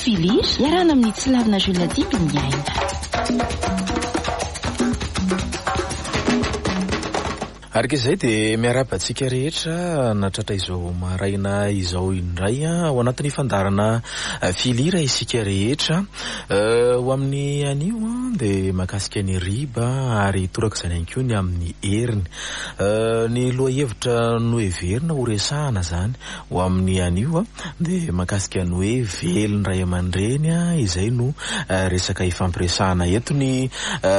Filir iarana amin'ny tsilavina Juladimy ny aina. Arkizay dia miarabantsika rehetra natratra izao maraina izao indray ao anatin'ny fandarana filira isika rehetra ho amin'ny anio dia makasika ny riba ary toraka izany ihany koa ny amin'ny heriny ny loha hevitra no heverina ho resahana zany ho amin'ny anio dia makasika ny hoe velony ray aman-dreny izay no resaka ifampiresahana eto ny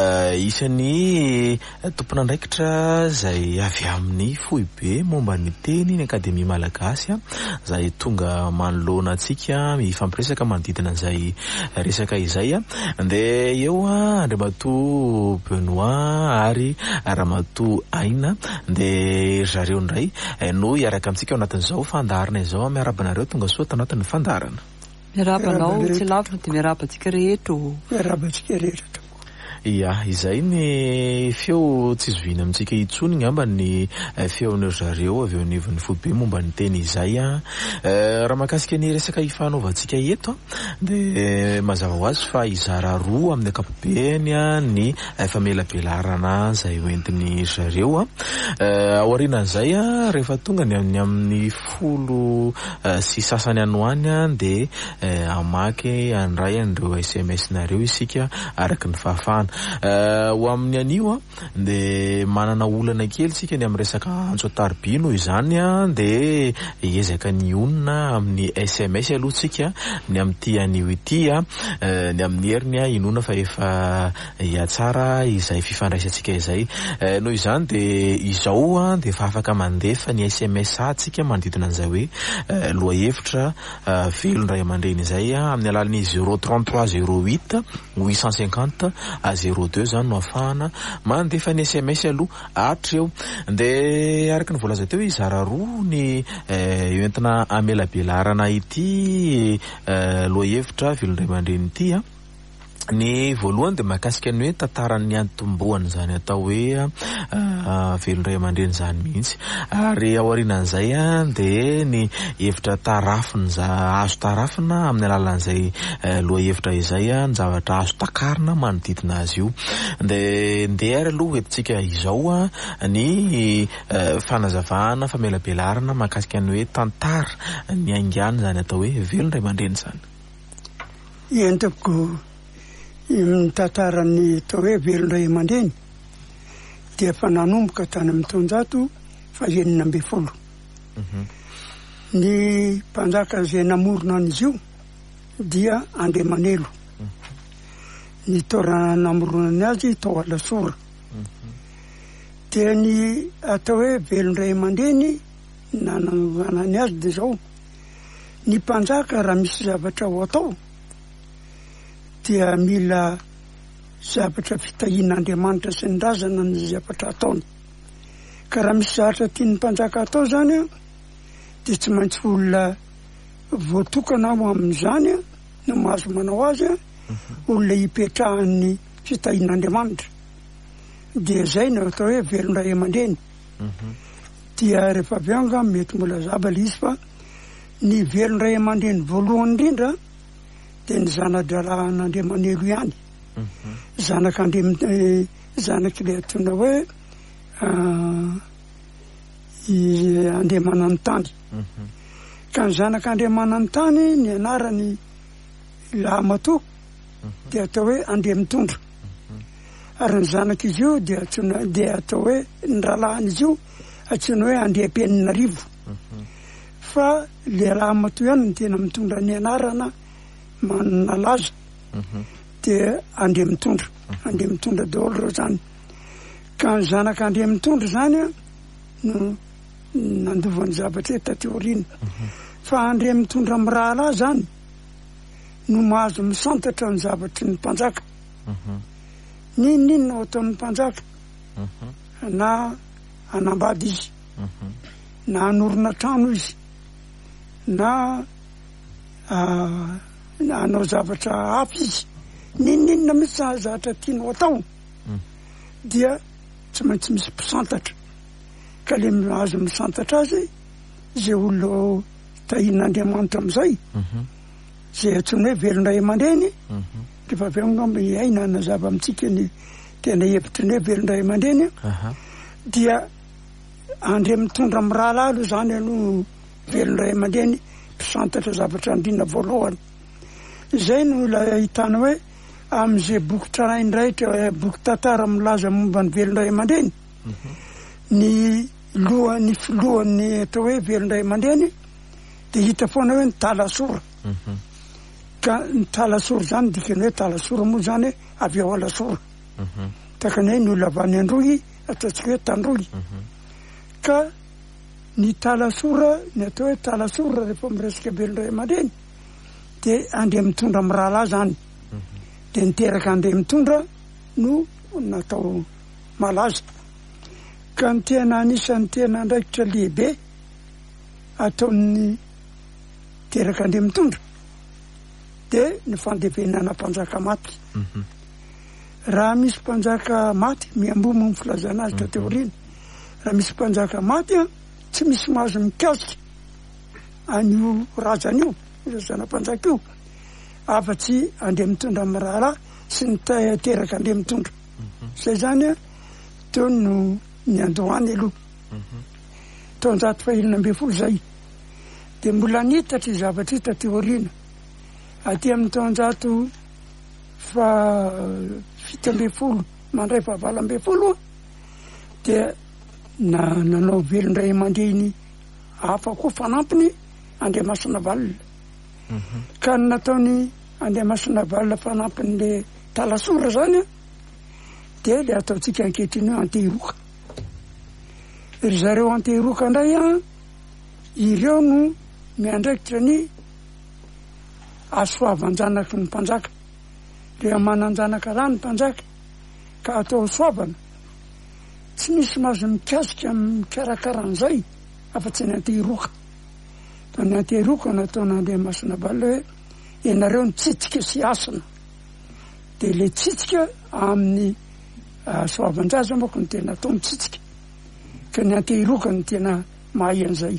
isan'ny tompon'andraikitra zay avy amin'ny foibe momba ny teny ny akademia malagasy zay tonga manoloana antsika mifampiresaka manodidina izay resaka izay dia eo Andriamatoa Benoît ary Ramatoa Aina dia zareo ndray no iaraka amintsika ao anatin'izao fandarana izao miarabanareo tonga soa tanatin'ny fandarana. Miarabanao tsy lavitra dia miarabantsika rehetra. Miarabantsika rehetra. Ia, izay ny feo tsy zoviana amintsika itsony ngamba ny feon'ireo zareo avy eo anivon'ny foibe momba ny teny izay raha makasika ny resaka ifanaovantsika eto dia mazava ho azy fa izara roa amin'ny ankapobeny ny famelabelarana izay hoentin'ny zareo aorianan'izay rehefa tonga ny amin'ny folo sy sasany anoany dia amaky andray an'ireo SMS nareo isika araky ny fahafahana ho amin'ny anio dia manana olana kely sika ny amin'ny resaka antsoatarby noho izany dia ezaka ny onona amin'ny SMS aloha tsika ny amin'ity anio ity ny amin'ny heriny inona fa efa hiatsara izay fifandraisantsika izay noho izany dia izao dia efa afaka mandefa ny SMS tsika manodidina an'izay hoe loha hevitra velony ray aman-dreny izay amin'ny alalan'ny 033 08 850 02 zany no afahana mandefa ny SMS aloha atreo dia araka ny voalaza teo izara roa ny entina amelabelarana ity loha hevitra velony ray aman-dreny ity ny voalohany dia mahakasika ny hoe tantaran'ny antomboany zany atao hoe velony ray aman-dreny zany mihitsy ary aorianan'izay dia ny hevitra tarafina azo tarafina amin'ny alalan'izay loha hevitra izay ny zavatra azo takarina manodidina azy io dia ndeha aloha entintsika izao ny fanazavana famelabelarana mahakasika ny hoe tantara ny aingany zany atao hoe velony ray aman-dreny zany entako tantaran'ny atao hoe velony ray aman-dreny dia efa nanomboka tany amin'ny taonjato fa 19. Ny mpanjaka izay namorona an'izy io dia Andriamanelo. Ny taorana namorona azy tao Alasora. Dia ny atao hoe velony ray aman-dreny nananganany azy dia zao ny mpanjaka raha misy zavatra ho atao dia mila zavatra fitahian'Andriamanitra sy ny razana ny zavatra ataony. Ka raha misy zavatra tian'ny mpanjaka atao zany dia tsy maintsy olona voatokana ho amin'izany no mahazo manao azy olona hipetrahan'ny fitahian'Andriamanitra. Dia zay no atao hoe velony ray aman-dreny. Dia rehefa avy anga mety mbola zaba le izy fa ny velony ray aman-dreny voalohany indrindra dia ny zana-dralahan'Andriamanelo ihany. Zanaky le atona hoe Andriamanany tany. Ka ny zanak'Andriamanany tany ny anarany Lamatoa dia atao hoe Andriamitondra. Ary ny zanak'izy io dia atao hoe ny ralahan'izy io atsoina hoe Andriam-Peninarivo. Fa le Lamatoa ihany ny tena mitondra ny anarana nalaza dia Andriamitondra. Andriamitondra daholo reo zany. Ka ny zanak'Andriamitondra zany no nandovan'ny zavatra taty aoriana. Fa Andriamitondra mirahalahy zany no mahazo misantatra ny zavatry ny mpanjaka. Ninona ataon'ny mpanjaka na anambady izy na anorona trano izy na anao zavatra hafa izy ninona mitsy zavatra tianao atao dia tsy maintsy misy mpisantatra. Ka le azo misantatra azy zay olona tahian'Andriamanitra amin'izay zay antsoina hoe velondray aman-dreny rehefa avy eo ngamba aina nazava amitsika ny tena hevitry ny hoe velondray aman-dreny dia andre mitondra amy rahalala aloha zany aloha velondray aman-dreny mpisantatra zavatra andrina voalohany. Zay no la hitana hoe am'izay boky tranaindraitra boky tantara milaza momba ny velondray aman-dreny ny filohan'ny atao hoe velondray aman-dreny de hita foana hoe ny talasora ka ny talasora zany dikany hoe talasora moa zany avy ao alasora takany hoe ny olona avy any androy ataontsika hoe tandroy ka ny talasora ny atao hoe talasora rehefa miresaka velondray aman-dreny de andre mitondra amy rahala zany de niteraka andre mitondra no natao malaza ka ny tena anisan'ny tena andraikitra lehibe ataon'ny teraka andre mitondra de ny fandevenana mpanjaka maty. Raha misy mpanjaka maty miambomo ny filazana azy tateorina raha misy mpanjaka maty tsy misy mahazo mikasika an'io razan'io razana mpanjaka io afa-tsy andre mitondra amy rahala sy ny teraka andre mitondra zay zany teo no ny andohany aloha taonjato fahilina ambe folo zay de mbola nitatra zavatra ita teorina aty amin'ny taonjato fito ambe folo mandray fahavalo ambe folo dia nanao velondray aman-dreny hafa koa fanampiny Andriamasina Valina ka nataony Andriamasina Valina fanampin'le talasora zany de le ataotsika ankehitriny hoe antehiroka. Ry zareo antehiroka ndray ireo no miandraikitra ny asoavan-janaky ny mpanjaka rehefa manan-janaka rany mpanjaka ka atao soavana tsy misy mahazo mikasika mikarakarahan'izay afa-tsy ny antehiroka fa ny antehiroka nataon'Andriamasina Valina hoe ianareo nitsitsika sy asana de le tsitsika amin'ny soavan-jaza moako ny tena atao mitsitsika ka ny antehiroka ny tena mahay an'izay.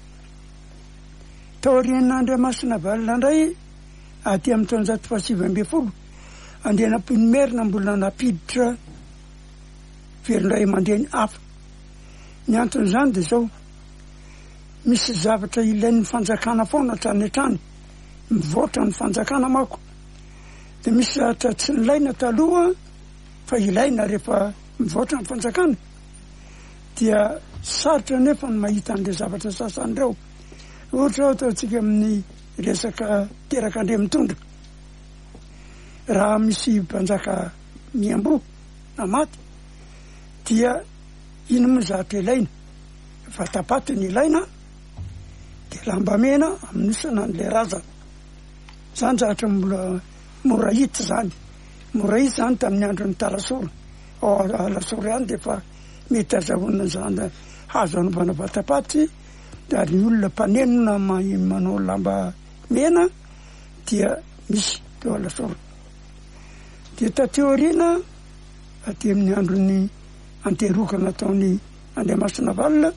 Taorian'Andriamasina Valina ndray aty amin'ny taonjato fahasivy ambe folo andre nampinomerina mbola napiditra velondray aman-dreny hafa. Ny anton'izany de zao misy zavatra ilain'ny fanjakana foana hatrany hatrany mivoatra ny fanjakana mako de misy zavatra tsy nilaina taloha fa ilaina rehefa mivoatra ny fanjakana dia sarotra nefa ny mahita an'le zavatra sasany reo ohatra ataotsika amin'ny resaka teraka andre mitondra raha misy mpanjaka miambo na maty dia ino moa zavatra ilaina vatapaty ny ilaina de lambamena amin'nisana n'le razana zany zavatra mbola mora hita zany tamin'ny andron'ny talasora alasora ihany de fa mety azahoana zany hazo anovana vatapaty ary ny olona mpanenona manao lamba mena dia misy teo alasora. De tateorina aty amin'ny andron'ny antehiroka nataony Andriamasina Valina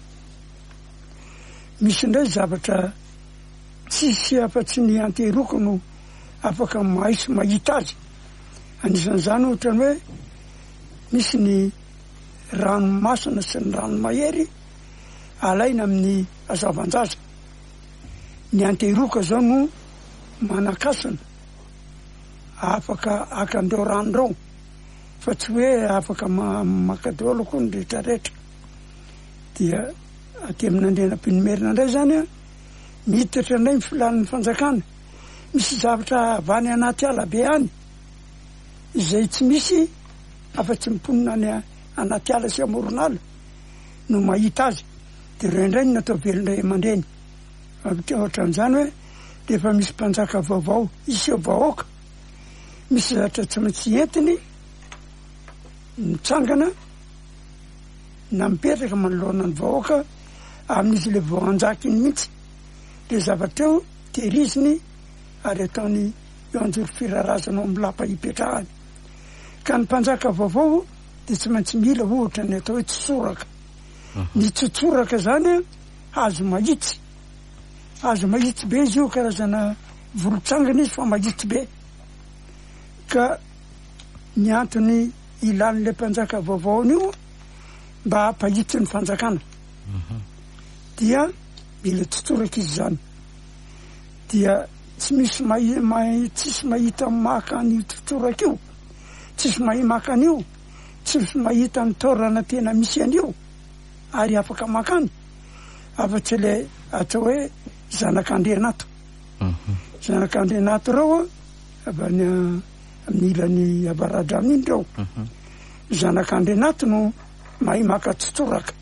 misy indray zavatra tsisy afa-tsy ny antehiroka no afaka mahay sy mahita azy. Anisan'izany ohatra hoe misy ny ranomasina sy ny rano mahery alaina amin'ny azavan-jaza. Ny antehiroka zao no manakasana afaka akandreo ranondreo fa tsy hoe afaka makadolo koa ny rehetrarehetra. Dia aty amin'Andrianam-pinomerina indray zany mitatra indray ny filan'ny fanjakana misy zavatra avany anaty ala be any izay tsy misy afa-tsy miponina any anaty ala sy amoronala no mahita azy de reo indray ny natao velondray aman-dreny ohatran'izany hoe rehefa misy mpanjaka vaovao iseho vahoaka misy zavatra tsy maintsy entiny mitsangana na mipetraka manoloana ny vahoaka amin'izy le vao anjaka iny mihitsy le zavatra eo tehiriziny ary ataony eo anjoro firarazana amin'ny lapa hipetrahany ka ny mpanjaka vaovao de tsy maintsy mila ohatra ny atao hoe tsotsoraka. Ny tsotsoraka zany hazo mahitsy be izy io karazana volotsangana izy fa magitry be ka ny antony ilan'le mpanjaka vaovaon'io mba hampahitry ny fanjakana dia mila totoraka izy zany dia tsy misy tsisy mahita maka an'io totoraka io, tsisy maka an'io, tsisy mahita ny torana tena misy an'io ary afaka makany afa-tsy le atao hoe zanak'Andrianato. Zanak'Andrianato reo amin'ny ilany abaradrano iny reo zanak'Andrianato no mahay maka totoraka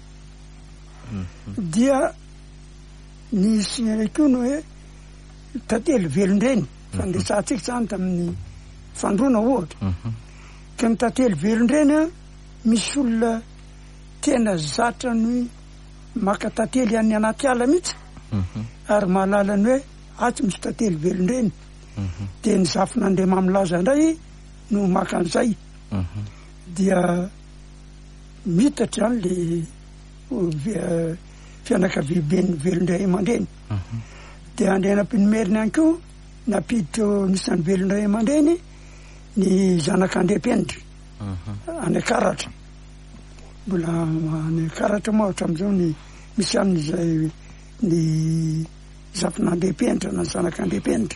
dia nisy ko no hoe tantely velondreny fandesantsika zany tamin'ny fandrona ohatra ka ny tantely velondreny misy olona tena zatra ny maka tantely any anaty ala mihitsy ary mahalala ny hoe atsy misy tantely velondreny dia ny zafin'Andriama amlaza indray no maka an'izay dia mitatra zany le fianakaviben'ny velondray aman-dreny dia andrenam-pinomeriny any koa napiditro nisan'ny velondray aman-dreny ny zanak'Andriampenitra any Akaratra, mbola any Akaratra moa hatramin'izao ny misy amin'izay ny zafin'Andriampenitra na zanak'Andriampenitra.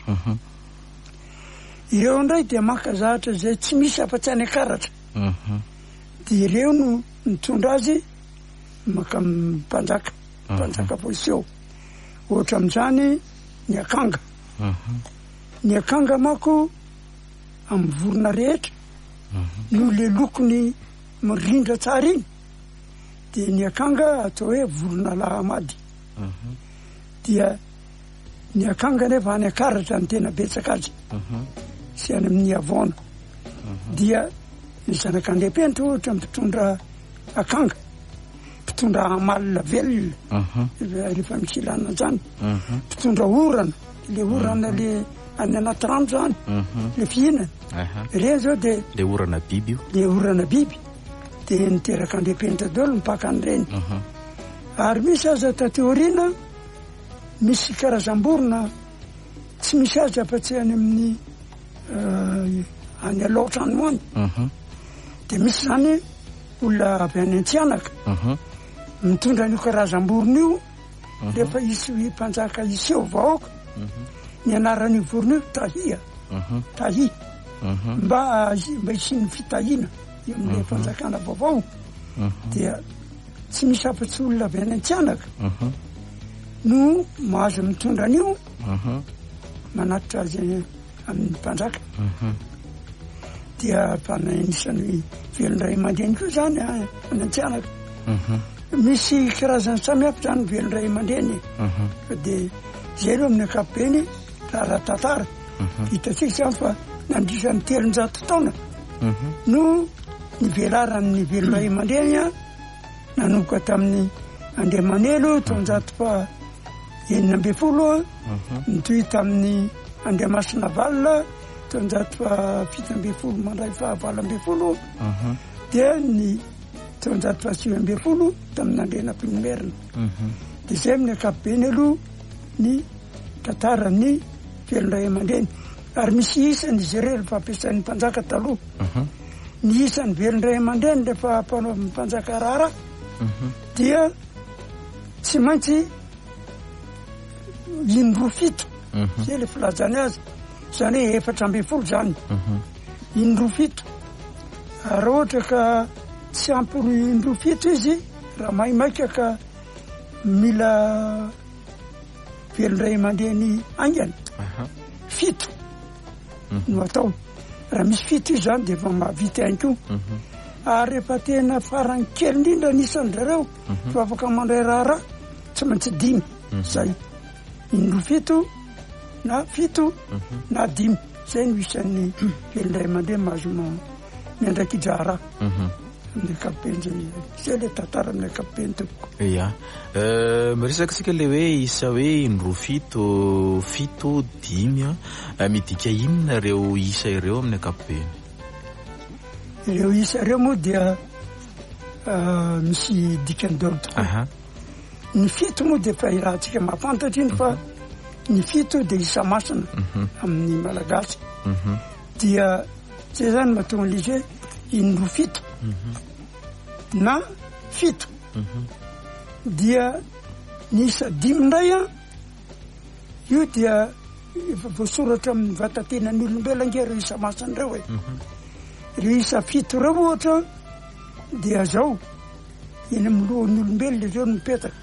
Ireo indray dia maka zahatra zay tsy misy afa-tsy any Akaratra dia ireo no mitondra azy maka mpanjaka voiseho ohatra amin'izany ny akanga. Ny akanga mako amin'ny vorona rehetra no le lokony mirindra tsara iny dia ny akanga atao hoe vorona lahamady dia ny akanga nefa any Akaratra ny tena betsaka azy sy any amin'ny Avona dia ny zanak'Andriampenitra ohatra mpitondra akanga, mpitondra amalina velona rehefa misy ilana zany, mpitondra orana, le orana le any anaty rano zany le fihinana reny zao dia le orana biby io, le orana biby dia niterak'Andriampenitra daholo mipaka an'ireny. Ary misy aza tateorina misy karazam-borona tsy misy azy afa-tsy any amin'ny any aloatra anymoany dia misy zany olona avy any Antsianaka mitondra an'io karazam-borona io rehefa isy mpanjaka iseho vahoaka ny anaran'io vorona io tahi mba isin'ny fitahiana eo amin'le fanjakana vaovao dia tsy misy afa-tsy olona avy any Antsianaka no mahazo mitondra an'io manatitra azy amin'ny mpanjaka dia anisan'ny velondray aman-dreny koa zany any Antsianaka. Misy karazany samihafa zany velondray aman-dreny dia zay reo amin'ny ankapobeny raha tantara hitatsika zany fa nandrisan'ny 300 taona no nivelaran'ny velondray aman-dreny nanomboka tamin'ny Andriamanelo 340 nitohy tamin'ny Andriamasina Valina 370 mandray fahavalo 20 dia ny 380 tamin'ny andrenam-pinomerina dia zay amin'ny ankapobeny aloha ny tantaran'ny velondray aman-dreny. Ary misy isany izy ireo rehefa ampiasain'ny mpanjaka taloha ny isan'ny velondray aman-dreny rehefa mpanao mpanjaka rara dia tsy maintsy 9 zay le filazany azy zany hoe 400 zany 9 ary ohatra ka tsy ampy 9 izy raha maimaika ka mila velondray aman-dreny aingana 7 no atao raha misy 7 izy zany dia efa mahavita ihany koa ary rehefa tena farany kely indrindra nisan'ny zareo fa afaka mandray rara tsy maintsy 5 zay 9 na 7 na 5 zay no isan'ny velondray aman-dreny mahazo miandraikidra raha amin'ny ankapobeny zay le tantara amin'ny ankapobeny tompoko. Ia miresaka sika le hoe isa hoe 7 5 midika inona reo isa ireo amin'ny ankapobeny? Ireo isa ireo moa dia misy dikany daholo tokoa. Ny 7 moa dia efa irahantsika mahafantatry iny fa ny fito dia isa masina amin'ny malagasy dia zay zany mahatonga l'izy hoe indro fito na fito dia ny isa dimy indray a io dia efa voasoratra amin'ny vatantenan'olombelonge reo isa masina reo e reo isa fito reo ohatra dia zao eny amin'ny lohan'olombelona reo no mipetaka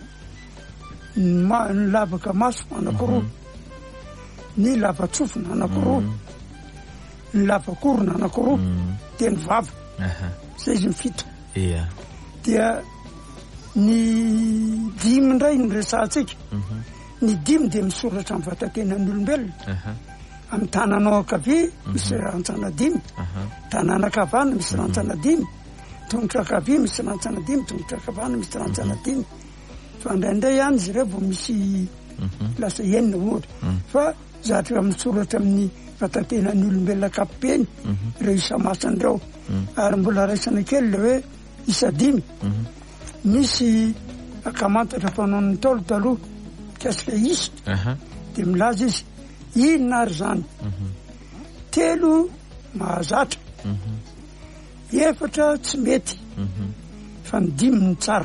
ny lavaka maso anakiroa ny lava-tsofina anakiroa ny lava-korona anakiroa dia ny vava zay izy ny fito dia ny dimy indray ny resantsika ny dimy dia misoratra amin'ny vatantenan'olombelona amin'ny tananao ankavia misy rantsana dimy tanana akavana misy rantsana dimy tongotra akavia misy rantsana dimy tongotra akavana misy rantsana dimy fa indraindray ihany izy ireo vao misy lasa enina ohatra fa zatra misoratra amin'ny vatantenan'olombelona kapopeny reo isa masan'ireo ary mbola raisana kely le hoe isa dimy misy akamantatra fanaon'ny taolo taloha kasika isa dia milaza izy inona ary zany telo mahazatra efatra tsy mety fa ny dimy ny tsara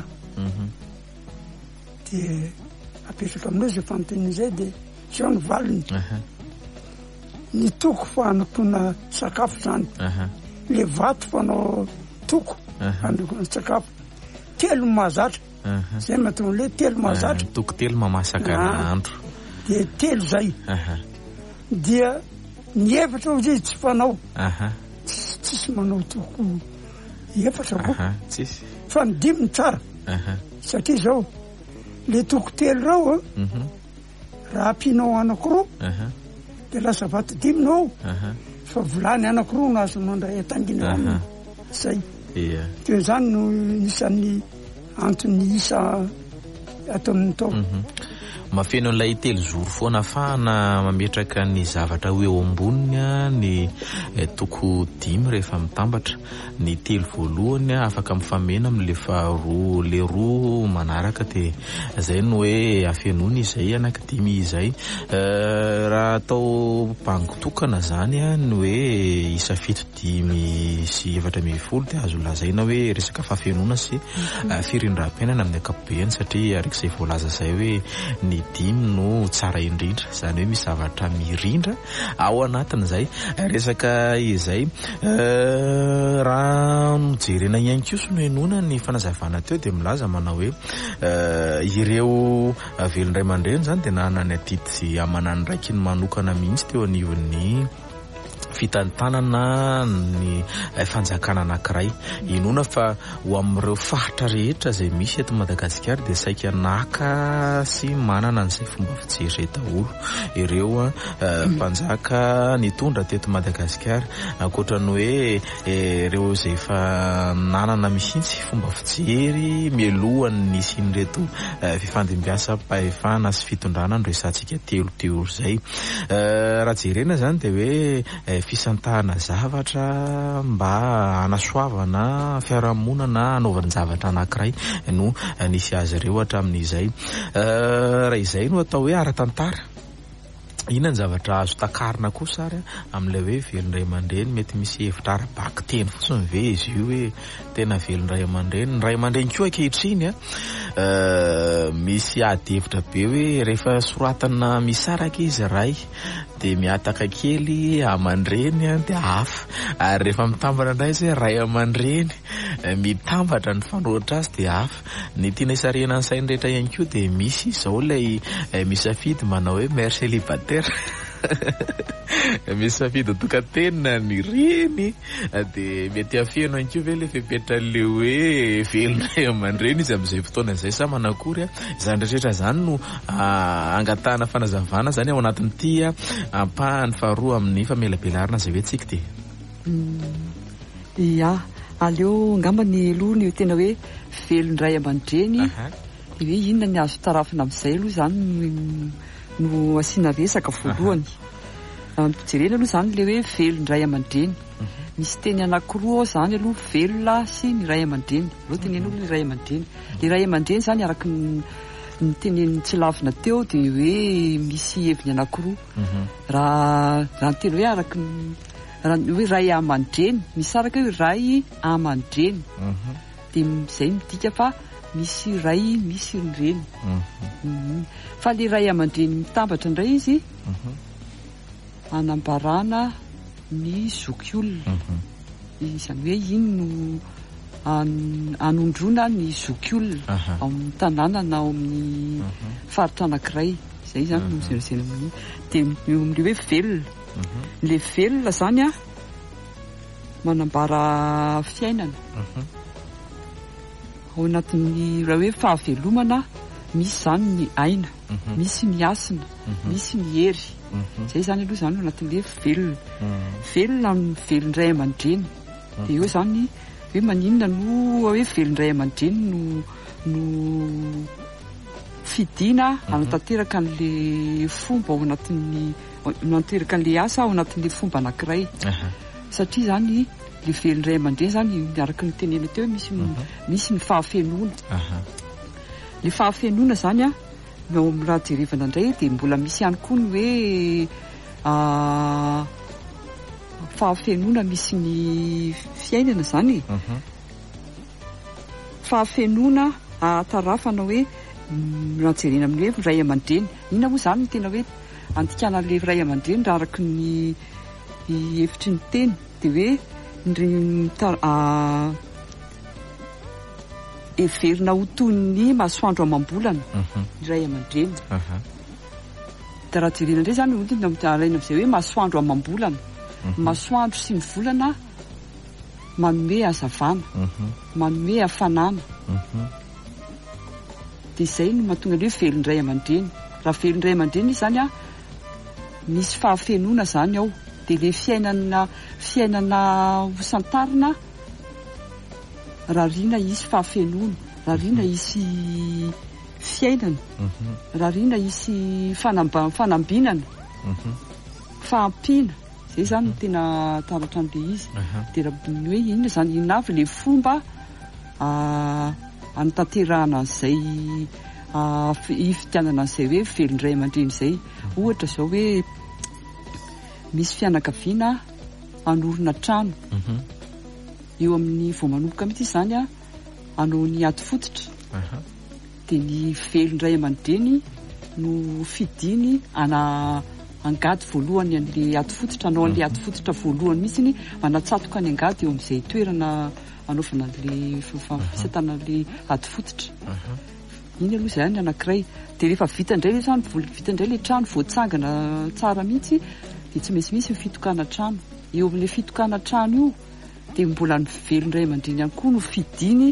dia apetraka aminao zay fanontanian'izay dia zao ny valiny ny toko fanokona sakafo zany le vato fanao toko fanokona sakafo telo mahazatra zay mahatonga le telo mahazatra toko telo mamasaka andro dia telo zay dia ny efatra o zay tsy fanao tsisy manao toko efatra ko fa ny dimy ny tsara satria zao le toko telo rao raha ampinao anakiroa dia lasa vato dimynao fa volany anakiroa no azo mandray atangina aminy zay teo zany no isan'ny antony isa ato amin'ny tao mafeno an'ilay telo zoro foana afahana mametraka ny zavatra hoe eo amboniny ny toko dimy rehefa mitambatra ny telo voalohany afaka mifamena amin'le faharoa le roa manaraka dia zay no hoe afenony izay anankidimy izay raha atao bangotokana zany ny hoe isa fito dimy sy efatra ambin'ny folo dia azo lazaina hoe resaka fafenona sy firindram-piainana amin'ny ankapobeny satria arik'izay voalaza zay hoe ny dimy no tsara indrindra zany hoe misy zavatra mirindra ao anatin'izay resaka izay raha nojerena ihany koso no enona ny fanazavana teo dia milaza manao hoe ireo velondray aman-dreny zany dia nanany adidy amanany raiky ny manokana mihitsy teo anivon'ny fitantanana ny fanjakana anankiray inona fa ho amin'ireo faritra rehetra zay misy eto Madagasikara dia saika naka sy manana n'izay fomba fijery zay daholo ireo mpanjaka nitondra teto Madagasikara ankoatrany hoe ireo zay efa nanana mihitsy fomba fijery mialohan'ny isin'reto fifandimbiasa mpahefana sy fitondrana no resantsika teo zay raha jerena zany dia hoe fisantahana zavatra mba hanasoavana fiarahamonina anaovana zavatra anankiray no nisy azy ireo hatramin'izay raha izay no atao hoe ara-tantara inona ny zavatra azo takarina kosa ary amin'ilay hoe velondray aman-dreny mety misy hevitra ara-baky teny fotsiny ve izy io hoe tena velondray aman-dreny ny ray aman-dreny koa ankehitriny misy ady hevitra be hoe rehefa soratana misaraka izy ray dia miataka kely aman-dreny dia hafa ary rehefa mitambatra indray zay ray aman-dreny mitambatra ny fanohitra azy dia hafa ny tiana hisarihana ny sainy rehetra ihany koa dia misy izao ilay misafidy manao hoe mère célibataire misy safidy tokantenina ny reny dia mety afeno ihany koa ve le fepetra'le hoe velondray aman-dreny izy amin'izay fotoana izay sa manakory zany rehetra zany no angatahana fanazavana zany ao anatin'ity ampahany faharoa amin'ny famelabelarina zay hoe tsika dia ia aleo ngamba ny aloha ny tena hoe velondray aman-dreny hoe inona ny azo tarafina amin'izay aloha zany no asiana resaka voalohany jerena aloha zany le hoe velondray aman-dreny misy teny anankiroa zany aloha velona sy ny ray aman-dreny aloha tenen'olo ny ray aman-dreny le ray aman-dreny zany araky nyteneniny tsy lavina teo dia hoe misy heviny anankiroa. Raha ny teny hoe araky hoe ray aman-dreny, misaraka hoe ray aman-dreny. Dia izay midika fa misy ray misy reny. Fa le ray aman-dreny mitambatra indray izy anambarana ny zokiolona. Izany hoe iny no anondrona ny zokiolona ao amin'ny tanàna na ao amin'ny faritra anankiray. Izay zany no zerazera amin'ny dia le hoe velona. Le velona zany a manambara fiainana. Ao anatin'ny raha hoe fahavelomana misy zany ny aina, misy ny asina, misy ny hery. Izay zany aloha zany ao anatin'le velona. Velona amin'ny velon-dray aman-dreny. Dia eo zany hoe maninona no hoe velon-dray aman-dreny no fidiana anatanteraka an'le fomba ao anatin'ny anatanteraka an'le asa ao anatin'le fomba anankiray. Satria zany le velon-dray aman-dreny zany miaraka ny tenena teo misy ny fahafenoana. Le fahafenoana zany a no raha jerevana indray dia mbola misy ihany koa ny hoe fahafenoana misy ny fiainana zany. Fahafenoana tarafana hoe raha jerena amin'ny hoe ray aman-dreny. Inona moa zany ny tena hoe andikana le ray aman-dreny raha araky ny hevitry ny teny dia hoe everina ho toy ny masoandro amam-bolana ny ray aman-dreny. Dia raha jerena indray zany alaina amin'izay hoe masoandro amam-bolana. Masoandro sy ny volana manome hazavana, manome hafanana. Dia izay no mahatonga hoe velon-dray aman-dreny. Raha velon-dray aman-dreny izy zany a misy fahafenoana zany ao. Dia le fiainana hosantarina raha riana isy fahafenoana, raha riana isy fiainana, raha riana isy fanambinana, fahampiana. Izay zany no tena taratra an'le izy. Dia raha hoe inona zany inona avy le fomba anatanterahana an'izay ifitianana an'izay hoe velon-dray aman-dreny izay. Ohatra zao hoe misy fianakaviana anorona trano. Eo amin'ny vao manomboka mihitsy izany a anao ny ady fototra. Dia ny velon-dray aman-dreny no fidiny angady voalohany an'le ady fototra. Anao an'le ady fototra voalohany mihitsy manatsatoka ny angady eo amin'izay toerana anaovana an'le fisatana an'le ady fototra. Iny aloha izany anankiray. Dia rehefa vita indray le trano voatsangana tsara mihitsy dia tsy maintsy misy ny fitokana trano. Eo amin'le fitokana trano io dia mbola ny velon-dray aman-dreny ihany koa no fidiny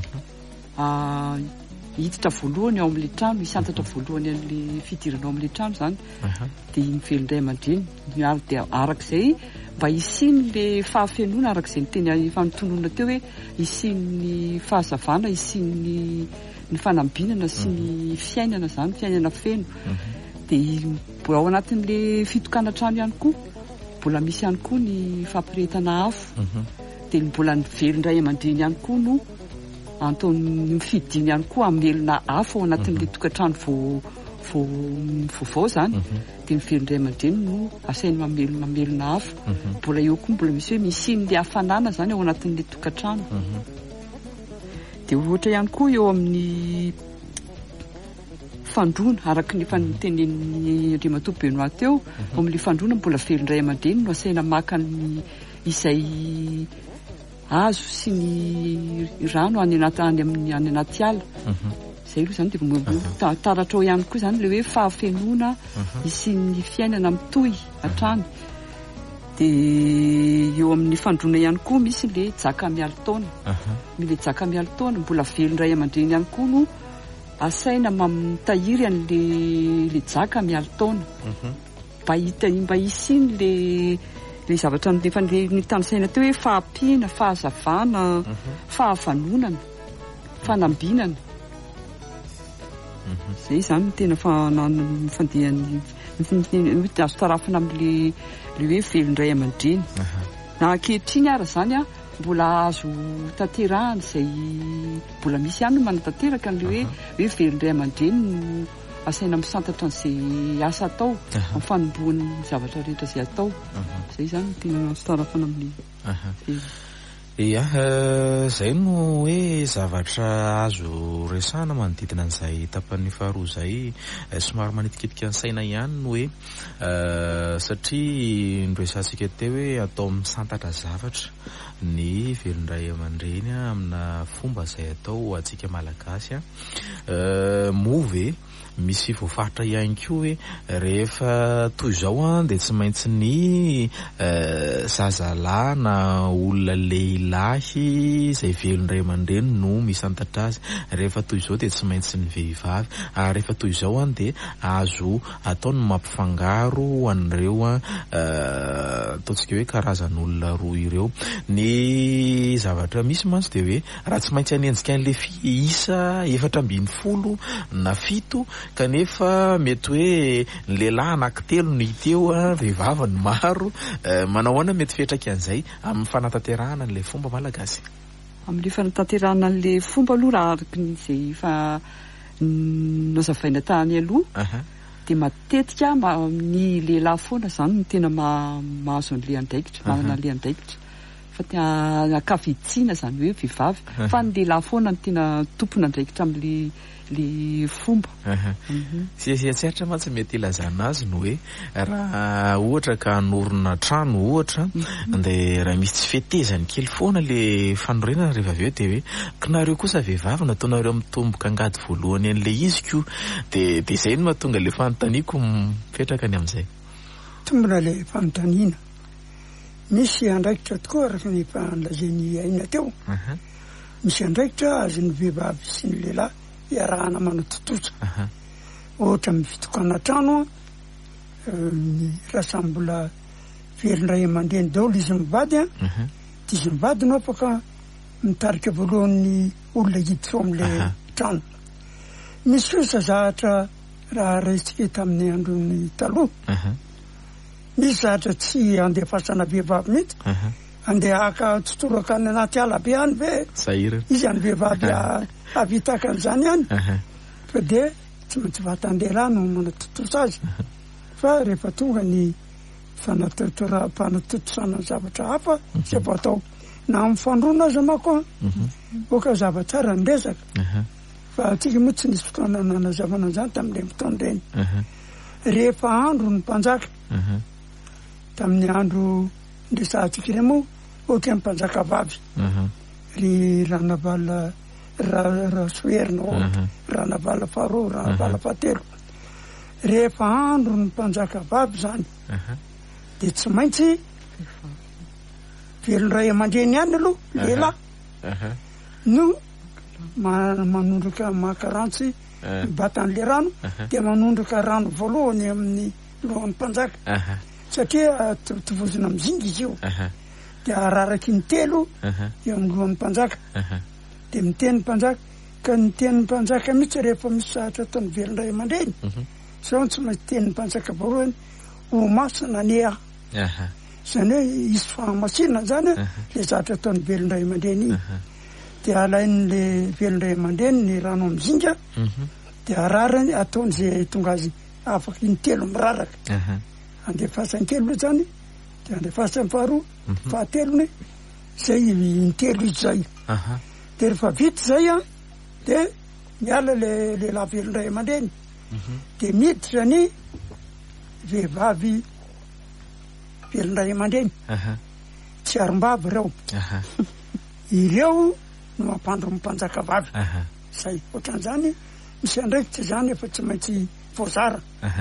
hiditra voalohany ao amin'le trano, hisantatra voalohany an'le fidirana ao amin'le trano zany. Dia iny velon-dray aman-dreny dia arak'izay mba hisiny le fahafenoana arak'izay ny teny fanotonona teo hoe hisiny ny fahazavana, hisiny ny fanambinana sy ny fiainana zany, fiainana feno. Dia mbola ao anatin'le fitokana trano ihany koa mbola misy ihany koa ny fampiretana afo. Dia mbola ny velon-dray aman-dreny ihany koa no ataony fidiny ihany koa amelona afo ao anatin'le tokantrano vaovao zany. Dia ny velon-dray aman-dreny no asainy mamelona afo. Mbola eo koa mbola misy hoe misin'le hafanana zany ao anatin'le tokantrano. Dia ohatra ihany koa eo amin'ny fandrona araky ny tenen'ny Andriamatoa Benoît teo, amin'le fandrona mbola velon-dray aman-dreny no asaina maka ny izay hazo sy ny rano any anaty ala. Izay aloha zany dia taratra ao ihany koa zany le hoe fahafenoana isin'ny fiainana mitohy hatrany. Dia eo amin'ny fandrona ihany koa misy le jaka mialo taona. Le jaka mialo taona mbola velon-dray aman-dreny ihany koa no asaina mamitahiry an'le jaka mialo taona. Mba hisiny le zavatra nefa ny tanosaina teo hoe fahampiana, fahazavana, fahavanonana, fanambinana. Izay zany tena fandehany azo tarafina amin'le hoe velon-dray aman-dreny. Na ankehitriny ara zany a mbola azo tanterahana izay mbola misy ihany no manatanteraka an'le hoe velon ray aman-dreny no asaina misantatra an'izay asa atao amin'ny fanombohan'ny zavatra rehetra izay atao. Izay zany tena fitarafana amin'ny ia zay no hoe zavatra azo resana manodidina an'izay tapan'ny faharoa zay somary manitikitika ny saina ihany no hoe satria noresantsika teo hoe atao misantatra zavatra ny velondray aman-dreny amina fomba izay atao atsika malagasy move misy voafaritra ihany koa hoe rehefa toy izao dia tsy maintsy ny zazalahy na olona lehilahy izay velondray aman-dreny no misantatra azy. Rehefa toy izao dia tsy maintsy ny vehivavy, ary rehefa toy izao dia azo atao ny mampifangaro an'ireo ataontsika hoe karazan'olona roa ireo. Ny zavatra misy mantsy dia hoe raha tsy maintsy hanenjika an'le isa 450 na 7 kanefa mety hoe ny lehilahy anankitelo no hiteo vehivavy ny maro, manahoana mety fetraka an'izay amin'ny fanatanterahana n'ilay fomba malagasy? Amin'ilay fanatanterahana n'ilay fomba aloha raha araka n'izay efa nozavaina tany aloha dia matetika ny lehilahy foana izany no tena mahazo an'ilay andraikitra, manana an'ilay andraikitra. Fa akavitsiana izany hoe vehivavy, fa ny lehilahy foana no tena tompona andraikitra amin'ilay fomba. Tsihatra mantsy mety ilazana azy no hoe raha ohatra ka hanorina trano ohatra dia raha misy tsy fetezany kely foana le fanorenana rehefa avy eo dia hoe kinareo kosa vehivavy nataonareo mitomboka angady voalohany an'ilay izy koa dia izay no mahatonga le fanontaniako mipetraka ny amin'izay. Tombona le fanontaniana misy andraikitra tokoa araka ny efa nolazainy aina teo. Misy andraikitra azon'ny vehivavy sy ny lehilahy iarahana manao totosa. Ohatra mivitokana trano raha samy mbola velondray aman-dreny daholo izy mivady dia izy mivady no afaka mitarika voalohan'ny olona hiditra amin'ilay trano. Misy kosa zahatra raha raisika tamin'ny andron'ny taloha, misy zahatra tsy andefasana vehivavy mihitsy, andeha haka totoraka any anaty ala be any ve izy any vehivavy havitaka an'izany any, fa dia tsy maintsy vatandehilahy no manatotosa azy. Fa rehefa tonga ny fanatotosana zavatra hafa tsy avao atao na amin'ny fandrona azy mako oka zavatsara ny resaka, fa atsika moa tsy nisy fotoana nanazavana an'izany tamin'ilay fotoana ireny. Rehefa andro ny mpanjaka tamin'ny andro ndresantsika ireny moa ohatra ny mpanjaka vavy ry Ranavala Rasoerina ohatra, Ranavala faharoa, Ranavala fahatelo. Rehefa andro ny mpanjaka vavy zany dia tsy maintsy velondray aman-dreny ihany aloha lehilahy no manondraka makarantsy mibata an'ilay rano dia manondraka rano voalohany amin'ny lohan'ny mpanjaka, satria tovozina mizinga izy io, dia araraky ny telo eo amin'ny lohan'ny mpanjaka, dia miteny mpanjaka, ka ny tenin'ny mpanjaka mihitsy rehefa misy sahatra ataon'ny velondray aman-dreny sao tsy maintsy tenin'ny mpanjaka voalohany ho masina ny ahy, izany hoe isy fahamasinana zany le zahatra ataon'ny velondray aman-dreny iny. Dia alain'le velondray aman-dreny ny rano mizinga dia ararany ataon'izay tonga azy afaka ny telo miraraka, andefasany kely aloha zany dia andefasany faharoa, fahatelony zay intelo izy zay. Dia rehefa vita zay dia miala le lehilahy velondray aman-dreny dia miditra ny vehivavy velondray aman-dreny, tsy arom-bavy ireo, ireo no mampandro mpanjaka vavy. Zay ohatran'izany misy andraikitra zany efa tsy maintsy voazara.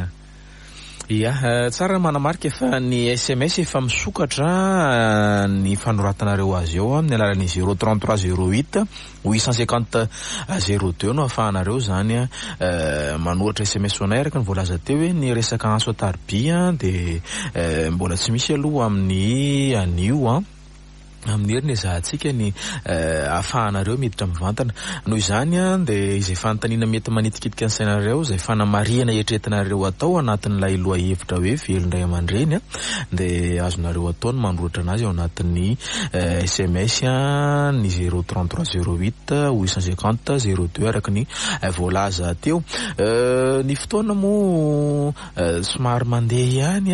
Ia, tsara manamarika fa ny SMS efa misokatra ny fanoratanareo azy eo amin'ny alalan'ny 033 08 850 02 no ahafahanareo zany manohatra SMS hoanay araka ny voalaza teo hoe ny resaka anso ataribia dia mbola tsy misy aloha amin'ny anio amin'ny heriny zahantsika ny ahafahanareo miditra mivantana noho izany dia izay fanontaniana mety manitikitika ny sainareo izay fanamariana etretinareo atao anatin'ilay loha hevitra hoe velondray aman-dreny dia azonareo ataony manoratra anazy ao anatin'ny SMS ny 033 08 850 02 araka ny voalaza teo. Ny fotoana moa somary mandeha ihany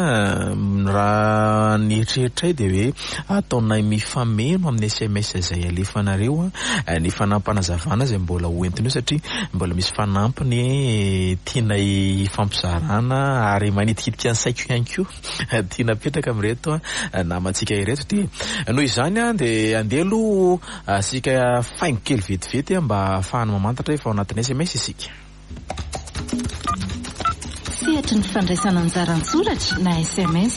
raha ny eritreritray dia hoe ataonay mifameno amin'ny SMS izay alefanareo ny fanampanazavana izay mbola hoentiny satria mbola misy fanampiny tianay fampizarana ary manitikitika ny saiko ihany koa tia napetraka amin'ireto namantsika ireto dia noho izany dia andeha aloha asika faingo kely vetivety mba ahafahana mamantatra efa ao anatin'ny SMS isika. Sehatry ny fandraisana anjaran-tsoratra na SMS.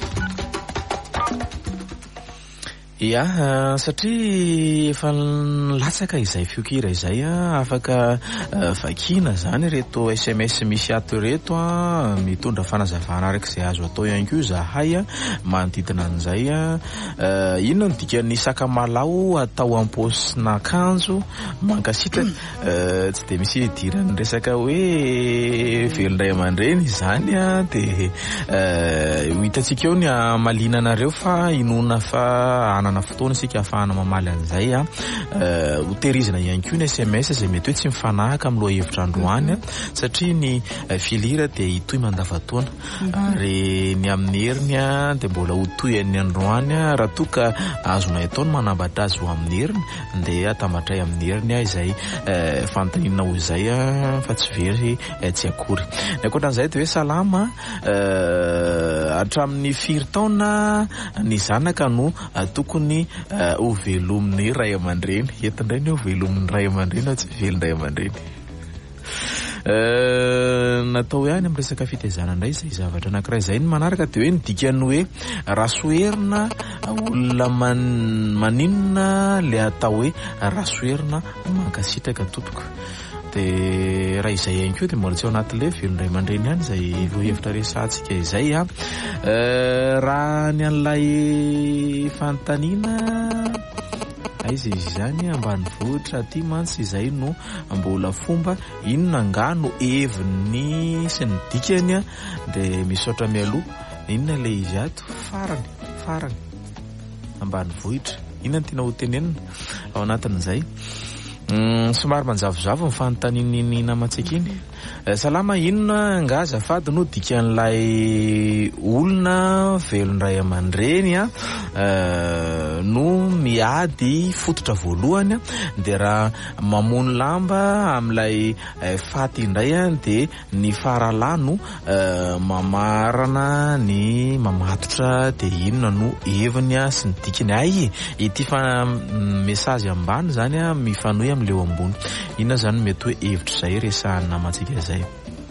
Ia, satria efa latsaka izay fiokira izay afaka vakina zany reto SMS misy ato reto mitondra fanazavana araka izay azo atao ihany koa zahay manodidina an'izay inona no dikan'ny sakamalao atao am-paosina akanjo mankasitraka tsy dia misy idirany resaka hoe velondray aman-dreny izany dia hitantsika eo ny amalinanareo fa inona fa na fotoana sika afahana mamaly an'izay hoterizina ihany koa ny SMS izay mety hoe tsy mifanahaka amin'ny loha hevitra androany satria ny filira dia hitoy mandavataona ary ny amin'ny heriny dia mbola hotoy any androany raha toa ka azonay ataony manambatra azy ho amin'ny heriny dia atambatray amin'ny heriny izay fanontaniana ho izay fa tsy very tsy akory. Ny ankoatran'izay dia hoe salama hatramin'ny 4 taona ny zanaka no tokony ho velomin'ny ray aman-dreny entindray ny ho velomin'ny ray aman-dreny tsy velondray aman-dreny. Natao ihany amin'ny resaka fitaizana indray izay zavatra anankiray izay ny manaraka dia hoe ny dikany hoe rasoerina olona maninona le atao hoe rasoerina mankasitraka tompoko. Dia raha izay ihany koa dia mbola tsy ao anatin'ilay velondray aman-dreny ihany izay loha hevitra resantsika izay raha ny an'ilay fanontaniana aiza izy izany ambanivohitra aty mantsy izay no mbola fomba inona nga no heviny sy ny dikany dia misaotra mialoha inona ilay izy ato farany ambanivohitra inona no tiana ho tenenina ao anatin'izay. Somary manjavozavo ny fanontanian'ny namantsika iny. Salama inona nga azafady no dikan'ilay olona velondray aman-dreny no miady fototra voalohany dia raha mamono lamba amin'ilay faty indray dia ny faralahy no mamarana ny mamatotra dia inona no heviny sy ny dikany ay ity fa mesazy ambany zany mifanohy amin'ileo ambony inona zany mety hoe hevitra izay resahany namantsika izay.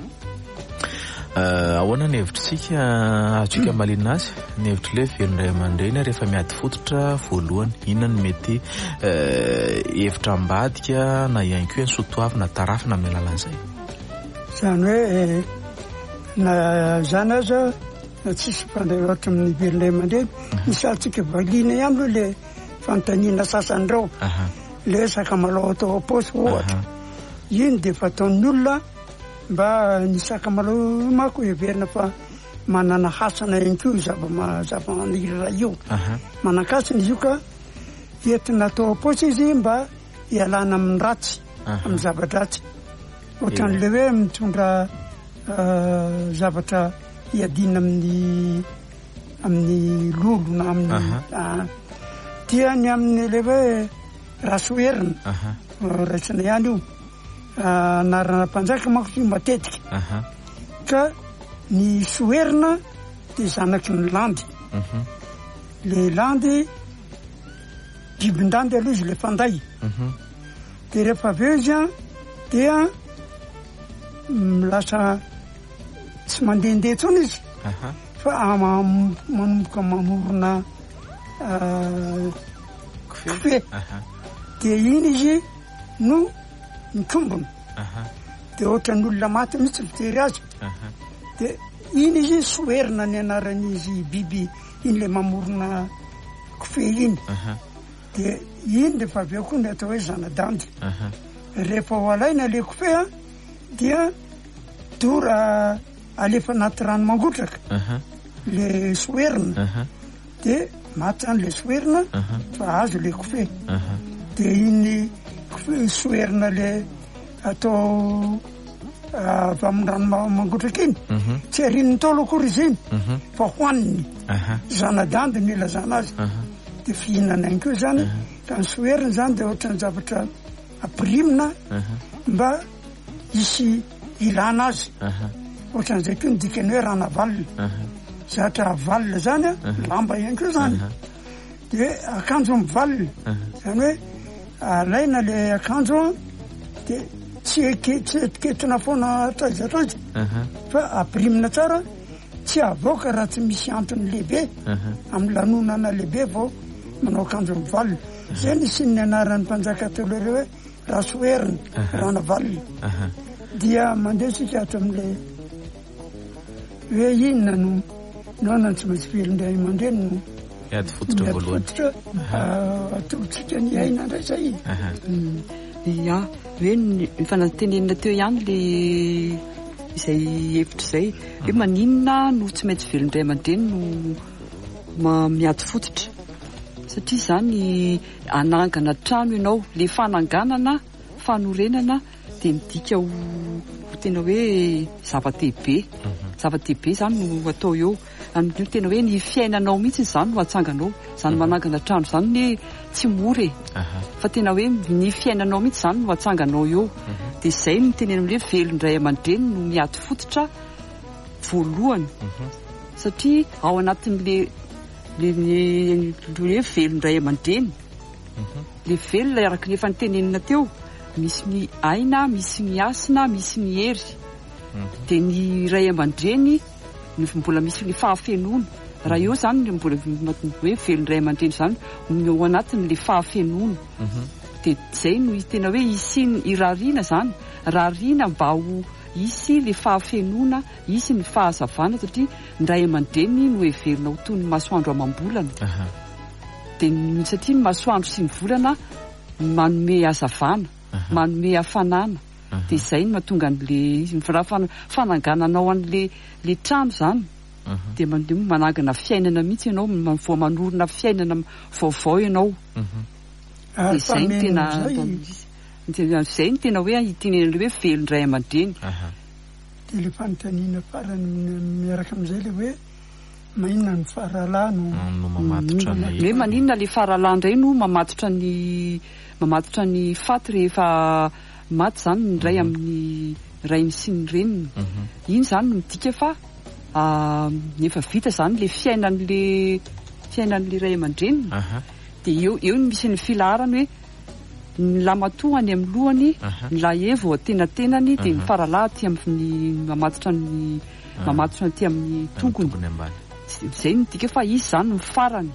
Ahoana ny hevitritsika atsika malina azy ny hevitra le velondray aman-dreny rehefa miady fototra voalohany inona no mety hevitra ambadika na ihany koa ny sotoavy na tarafina amin'ny alalan'izay. Zany hoe na zany aza na tsisy mpandray ohatra amin'ny velondray aman-dreny misy atsika valiana ihany aloha le fanontaniana sasan'ireo le sakamalao atao am-paosy ohatra iny dia fataon'ny olona mba ny sakamalao mako heverina fa manana hasana ihany koa zava-maniry raha io manan-kasina izy io ka entina atao am-paosy izy mba hialana amin'ny ratsy amin'ny zavatra-dratsy ohatran'le hoe mitondra zavatra hiadina amin'ny lolo na amin'ny tia ny amin'ny le hoe rasoerina raisina ihany io anarana mpanjaka manko io matetika ka ny soerina dia zanaky ny landy le landy bibin-dandy aloha izy le fanday dia rehefa avy eo izy dia lasa tsy mandehandeha tsony izy fa manomboka mamorona kofehy dia iny izy no mitombona dia ohatran'olona maty mihitsy mitery azy dia iny izy soerina ny anaran'izy biby iny le mamorona kofehy iny dia iny rehefa avy eo koa ny atao hoe zana-dandy rehefa ho alaina le kofehy dia dora alefa anaty rano mangotraka le soerina dia maty zany le soerina fa azo le kofehy dia iny soerina le atao avy amin'ny rano mangotraka iny tsy arininy tolo akory izy iny fa hoaniny zana-dandy ny ilazana azy dia fihinana iny koa zany raha ny soerina zany dia ohatrany zavatra apirimina mba isy ilana azy ohatran'izay koa ny dikany hoe rana valina zatra valina zany lamba ihany koa zany dia akanjo mivalina zany hoe alaina le akanjo dia tsy etiketina foana traizatraiza fa apirimina tsara tsy avoaka raha tsy misy antony lehibe amin'ny lanonana lehibe vao manao akanjo mivalina zay ny sinny anaran'ny mpanjaka telo ireo hoe raha soerina rana valina dia mandeha sika ato amin'le hoe inona no naonany tsy maintsy velondray aman-dreny no miady fototra voalohany atolotsika ny aina indray zay ia hoe ny fanantenenina teo ihany le izay hevitra izay hoe maninona no tsy maintsy velondray aman-dreny no miady fototra satria zany anangana trano ianao le fananganana fanorenana dia midika ho tena hoe zava-dehibe zany no atao eo any tena hoe ny fiainanao mihitsy zany no atsanganao zany manangana trano zany ny tsy mory fa tena hoe ny fiainanao mihitsy zany no atsanganao eo dia izay no tenena amin'le velondray aman-dreny no miady fototra voalohany satria ao anatin'le hoe velondray aman-dreny le velona araka ny efa nitenenina teo misy ny aina, misy ny asina, misy ny hery dia ny ray aman-dreny mbola misy ny fahafenoana raha eo zany mbola hoe velondray aman-dreny zany ao anatin'le fahafenoana dia izay no tena hoe isiny irariana zany rariana mba ho isy le fahafenoana isy ny fahazavana satria ndray aman-dreny no heverina ho toy ny masoandro amam-bolana dia satria ny masoandro sy ny volana manome hazavana manome hafanana dia izay no mahatonga an'le fanangananao an'le trano zany dia manangana fiainana mihitsy ianao vao manorina fiainana vaovao ianao dia izay no tena hoe itenenana hoe velondray aman-dreny dia le fanontaniana farany miaraka amin'izay le hoe maninona ny fahalalano hoe maninona le fahalalana indray no mamatotra ny faty rehefa maty zany ny ray amin'ny rainy sy ny reniny iny zany no midika fa efa vita zany le fiainan'le ray aman-dreniny dia eo no misy ny filaharany hoe ny lamatohany amin'ny lohany ny lahevo atenatenany dia ny faralahy ty amin'ny mamatotra ny ty amin'ny tongony izay no midika fa izy zany ny farany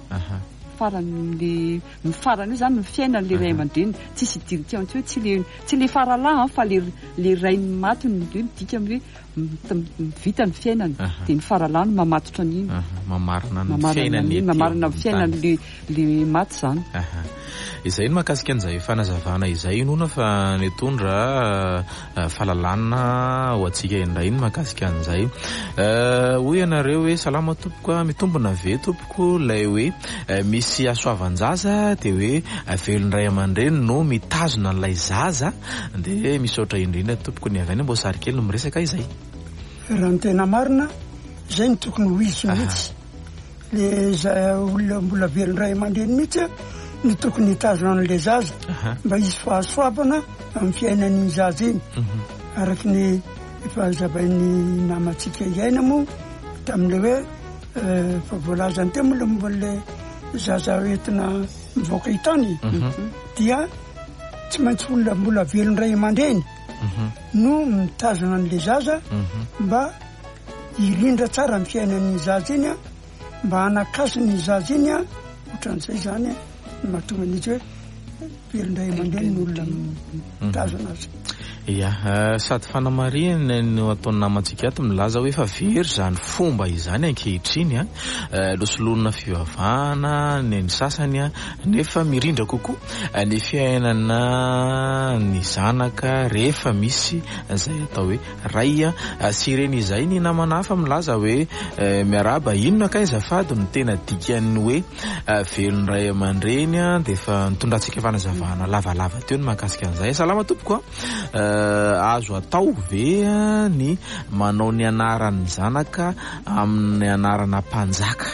io zany ny fiainan'le ray aman-dreny tsisy idirity ihany hoe tsy le faralahy fa le rainy maty no midika hoe vita ny fiainany dia ny faralahy no mamatotra an'iny mamarina ny fiainan'le maty zany izay no mahakasika an'izay fanazavana izay inona fa nitondra fahalalana ho antsika indray no mahakasika an'izay hoy ianareo hoe salama tompoko mitombona ve tompoko ilay hoe misy asoavan-jaza dia hoe velondray aman-dreny no mitazona n'ilay zaza dia misaotra indrindra tompoko ny avy any mbo sary kely no miresaka izay raha ny tena marina izay ny tokony ho izy mihitsy le olona mbola velondray aman-dreny mihitsy ny tokony hitazona an'ilay zaza mba izy fahasoavana amin'ny fiainan'iny zaza iny araka ny efa zavain'ny namantsika iaina moa tamin'le hoe fa voalazany teo moa momba le zaza entina mivoaka hitany dia tsy maintsy olona mbola velondray aman-dreny no mitazona an'ilay zaza mba hirindra tsara ny fiainan'ny zaza iny mba hanakasiny zaza iny ohatran'izay zany mahatonga an'izy hoe velondray aman-dreny ny olona mitazona azy Ia, sady fanamarihana no ataony namantsika ato milaza hoe fa very zany fomba izany ankehitriny losolonina fivavahana ny sasany nefa mirindra kokoa ny fiainana ny zanaka rehefa misy zay atao hoe ray sy ireny izay ny namana hafa milaza hoe miaraba inona ka izafady no tena dikany hoe velony ray aman-dreny dia efa nitondratsika fanazavahana lavalava teo ny mahakasika an'izay. Salama tompoko azo atao ve ny manao ny anaran'ny zanaka amin'ny anarana mpanjaka?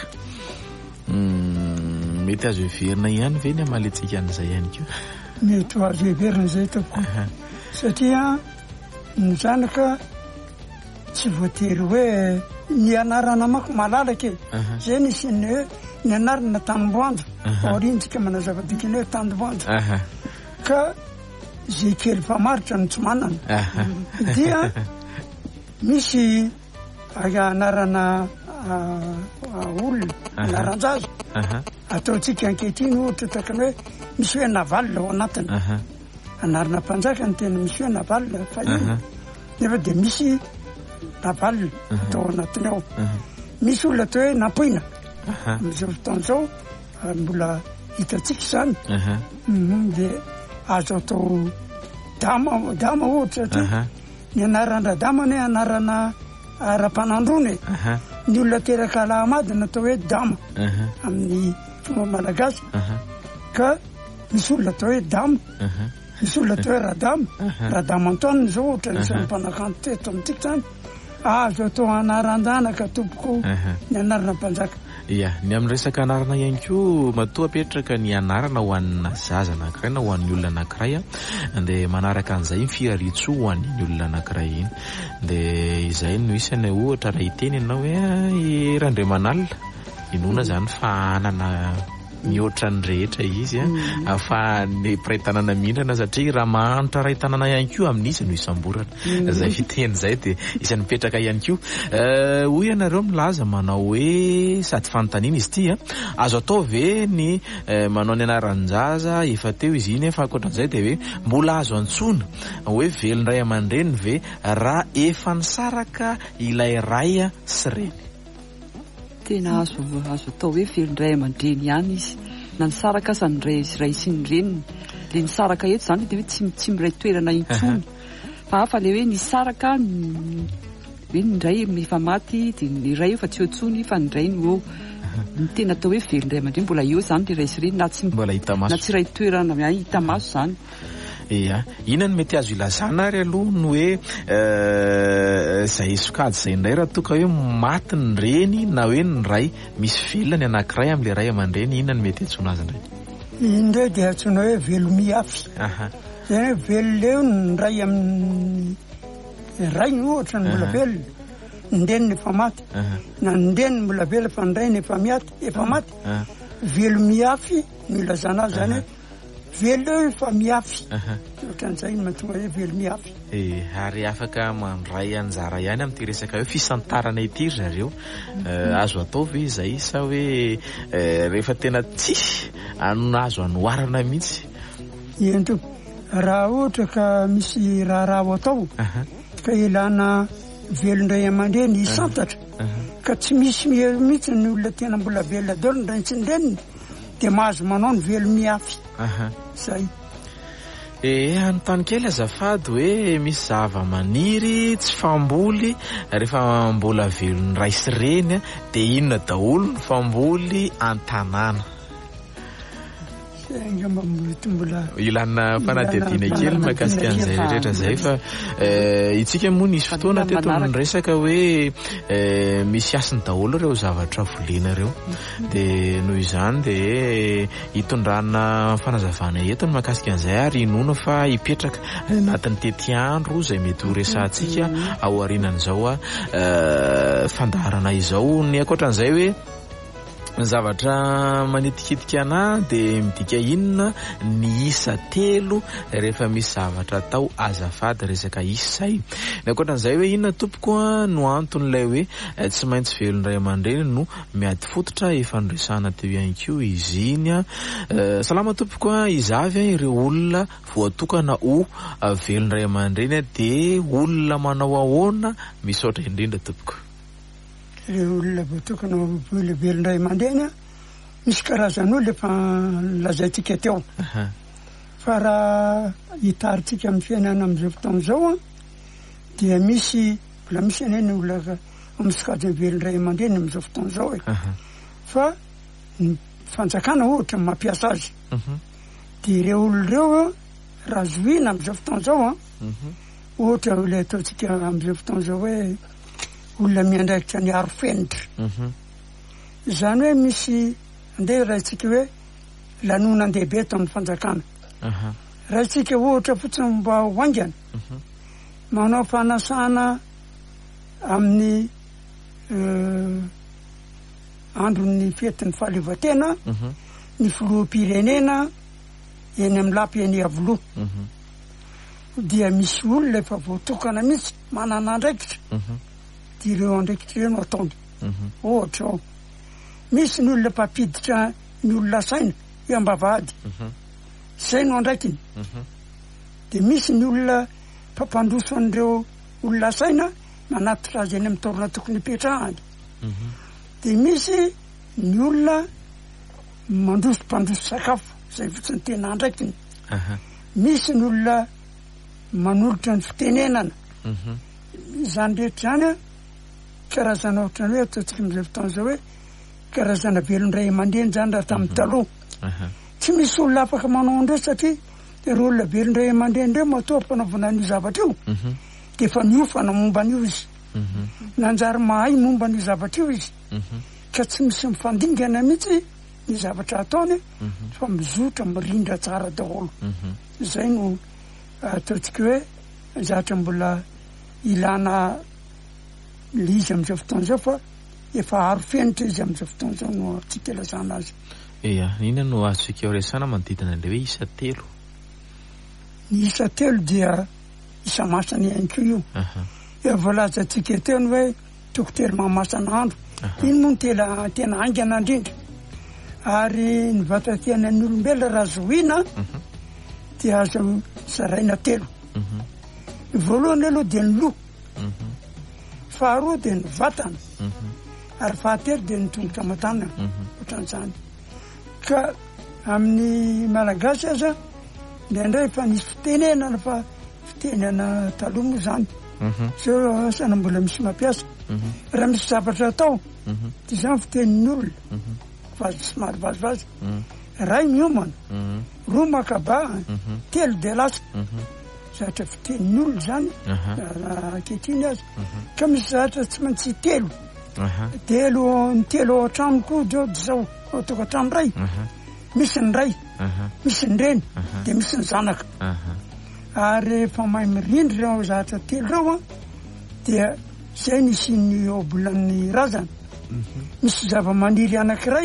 Mety azo heverina ihany ve ny amaletsika an'izay ihany koa? Mety azo heverina izay tompoko satria ny zanaka tsy voatery hoe ny anarana mako malalaka zay nisy ny hoe ny anarana tanimboanjo aorintsika manazava-dikany hoe tanimboanjo ka zay kely famaritra no tsy manana dia misy anarana olona anaran-jaza ataotsika ankehitriny ohatra takany hoe misy hoe navalina ao anatiny anarana mpanjaka ny tena misy hoe navalina fa io nefa dia misy navalina atao anatiny ao misy olona atao hoe nampoina amin'izao fotoan'izao mbola hitatsika izany dia azo atao dama ohatra satria ny anarana dama ny anarana ara-panandrony ny olona teraka alahamadina atao hoe dama amin'ny fomba malagasy ka misy olona atao hoe dama misy olona atao hoe radama antoaniny zao ohatra nisan'ny mpanakanto teto amintsika zany azo atao anaran-danaka tompoko ny anarana mpanjaka. Ia, ny amin'ny resaka anarana ihany koa matoa apetraka ny anarana ho an'ny zaza anankiray na ho an'ny olona anankiray dia manaraka an'izay firaritso ho an'ny olona anankiray iny dia izay no isany ohatra raha hiteny ianao hoe Randriamanalina inona zany fa anana mihoatra ny rehetra izy ahafahany mpiray tanàna mihindrana satria raha mahantra ray tanàna ihany koa amin'izy no isamborana zay fiteny zay dia isany mipetraka ihany koa hoy ianareo milaza manao hoe sady fanontaniana izy ity azo atao ve ny manao ny anaran'ny zaza efa teo izy iny fa ankoatran'izay dia hoe mbola azo antsona hoe velony ray aman-dreny ve raha efa nisaraka ilay ray sy reny? Tena azo atao hoe velony ray aman-dreny ihany izy na nisaraka aza ny ray sy ny reniny le nisaraka eto zany dia hoe tsy miray toerana intsony fa hafa le hoe nisaraka hoe ny ray efa maty dia ny ray efa tsy otsony fa ny ray no ny tena atao hoe velony ray aman-dreny mbola eo zany le ray sy reny na tsy ray toerana hita maso zany. Ia, inona no mety azo ilazana ary aloha no hoe zay sokajy zay indray raha toka hoe maty ny reny na hoe ny ray misy velona ny anankiray amin'ilay ray aman-dreny, inona no mety antsoina azy indray? Indray dia antsoina hoe velo miafy zany hoe velo leo ny ray amin'ny ray ny ohatra ny mbola velona ndeny ny efa maty na ndeny mbola velo fa ny ray ny efa maty velo miafy no ilazana azy zany hoe velo efa miafy ohatran'izay no mahatonga hoe velo miafy. Ary afaka mandray anjara ihany amin'ity resaka hoe fisantarana ity zareo azo atao ve izay sa hoe rehefa tena tsisy azo anoharana mihitsy? Ento raha ohatra ka misy raha atao ka ilana velondray aman-dreny hisantatra ka tsy misy mihitsy ny olona tena mbola velona daholo ny ray tsy ny reniny dia mahazo manao ny velo miafy zay. Anontany kely azafady hoe misy zava-maniry tsy famboly rehefa mbola velony ray sy reny dia inona daholo ny famboly an-tanàna? Ilana fanadihadiana kely mahakasika an'izay rehetra zay fa itsika moa nisy fotoana teto ny resaka hoe misy asiny daholo ireo zavatra volena ireo dia noho izany dia hitondrana fanazavana eto ny mahakasika an'izay ary inona fa hipetraka anatin'ny tety andro zay mety ho resantsika ao aorianan'izao fandaharana izao. Ny ankoatran'izay hoe zavatra manetikitika ana de midika inona ny isa telo rehefa misy zavatra atao azafady resaka isay. Ny ankoatran'izay hoe inona tompoko no anton'ilay hoe tsy maintsy velon ray aman-dreny no miady fototra efa nresana teo ihany koa izy iny salama tompoko izavy ireo olona voatokana ho velon ray aman-dreny de olona manao ahoana misaotra indrindra tompoko. Ireo olona voatokana velon ray aman-dreny misy karazan'olona efa lazaitsika teo. Fa raha hitaritsika amin'ny fiainana amin'izao fotoana izao dia misy mbola misy aneny olona misokajy velon ray aman-dreny amin'izao fotoana izao fa ny fanjakana ohatra mampiasa azy dia ireo olona ireo raha zoina amin'izao fotoana izao ohatra ilay ataontsika amin'izao fotoana izao hoe olona miandraikitra ny arofenitra izany hoe misy andeha rahaitsika hoe lanonandehibe eto amin'ny fanjakana rahaitsika ohatra fotsiny mba hoaingana manao fanasana amin'ny andron'ny fetin'ny fahaleovan-tena ny filoham-pirenena eny amin'ny lapy eny Avoloha dia misy olona efa voatokana mihitsy manana andraikitra dia ireo andraikitra ireo no ataony ohatra ao misy ny olona mpampiditra ny olona saina iambavahady zay no andraikiny dia misy ny olona mpampandroso an'ireo olona saina manatitra azy eny amin'ny torona tokony hipetrahany dia misy ny olona mpandroso sakafo zay fotsiny tena andraikiny misy ny olona manolotra ny fitenenana izany rehetra zany karazana ohatrany hoe ataontsika amin'izay fotoana izao hoe karazana velon ray aman-dreny zany raha tamin'ny taloha tsy misy olona afaka manao andreo satria ireo olona velon ray aman-dreny ireo matoa mpanaovana ny zavatra io dia efa miofana momba an'io izy nanjary mahay momba ny zavatra io izy ka tsy misy mifandingana mihitsy ny zavatra ataony fa mizotra mirindra tsara daholo izay no ataontsika hoe zavatra mbola ilana izy amin'izao fotoana izao fa efa arofenitra izy amin'izao fotoana izao no tsika lazana azy. Ia, inona no azontsika resana manodidina an'ilay hoe isa telo? Ny isa telo dia isa masana ihany koa io. Eo voalazantsika teo ny hoe dokotera mahamasana andro. Iny moa no tena aingana indrindra. Ary ny vatantenan'ny olombelona raha zoina dia azo zaraina telo. Ny voalohany aloha dia ny loha. Faharoa dia ny vatana. Ary fahatelo dia ny tongotra aman-tanana ohatran'izany. Ka amin'ny malagasy aza indraindray efa nisy fitenenana fa fitenena taloha moa zany so asana mbola misy mampiasa raha misy zavatra atao dia izany fitenin'ny olona somary vazivazy ray miomana roa makaba telo dia lasa zavatra fitenin'ny olona zany ankehitriny azy ka misy zavatra tsy maintsy telo ny telo ao an-trano koa deo zao tokantrano ray misy ny ray misy ny reny dia misy ny zanaka ary rehefa mahay mirindry reo zavatra telo reo dia zay nisy ny obolan'ny razana misy zava-maniry anankiray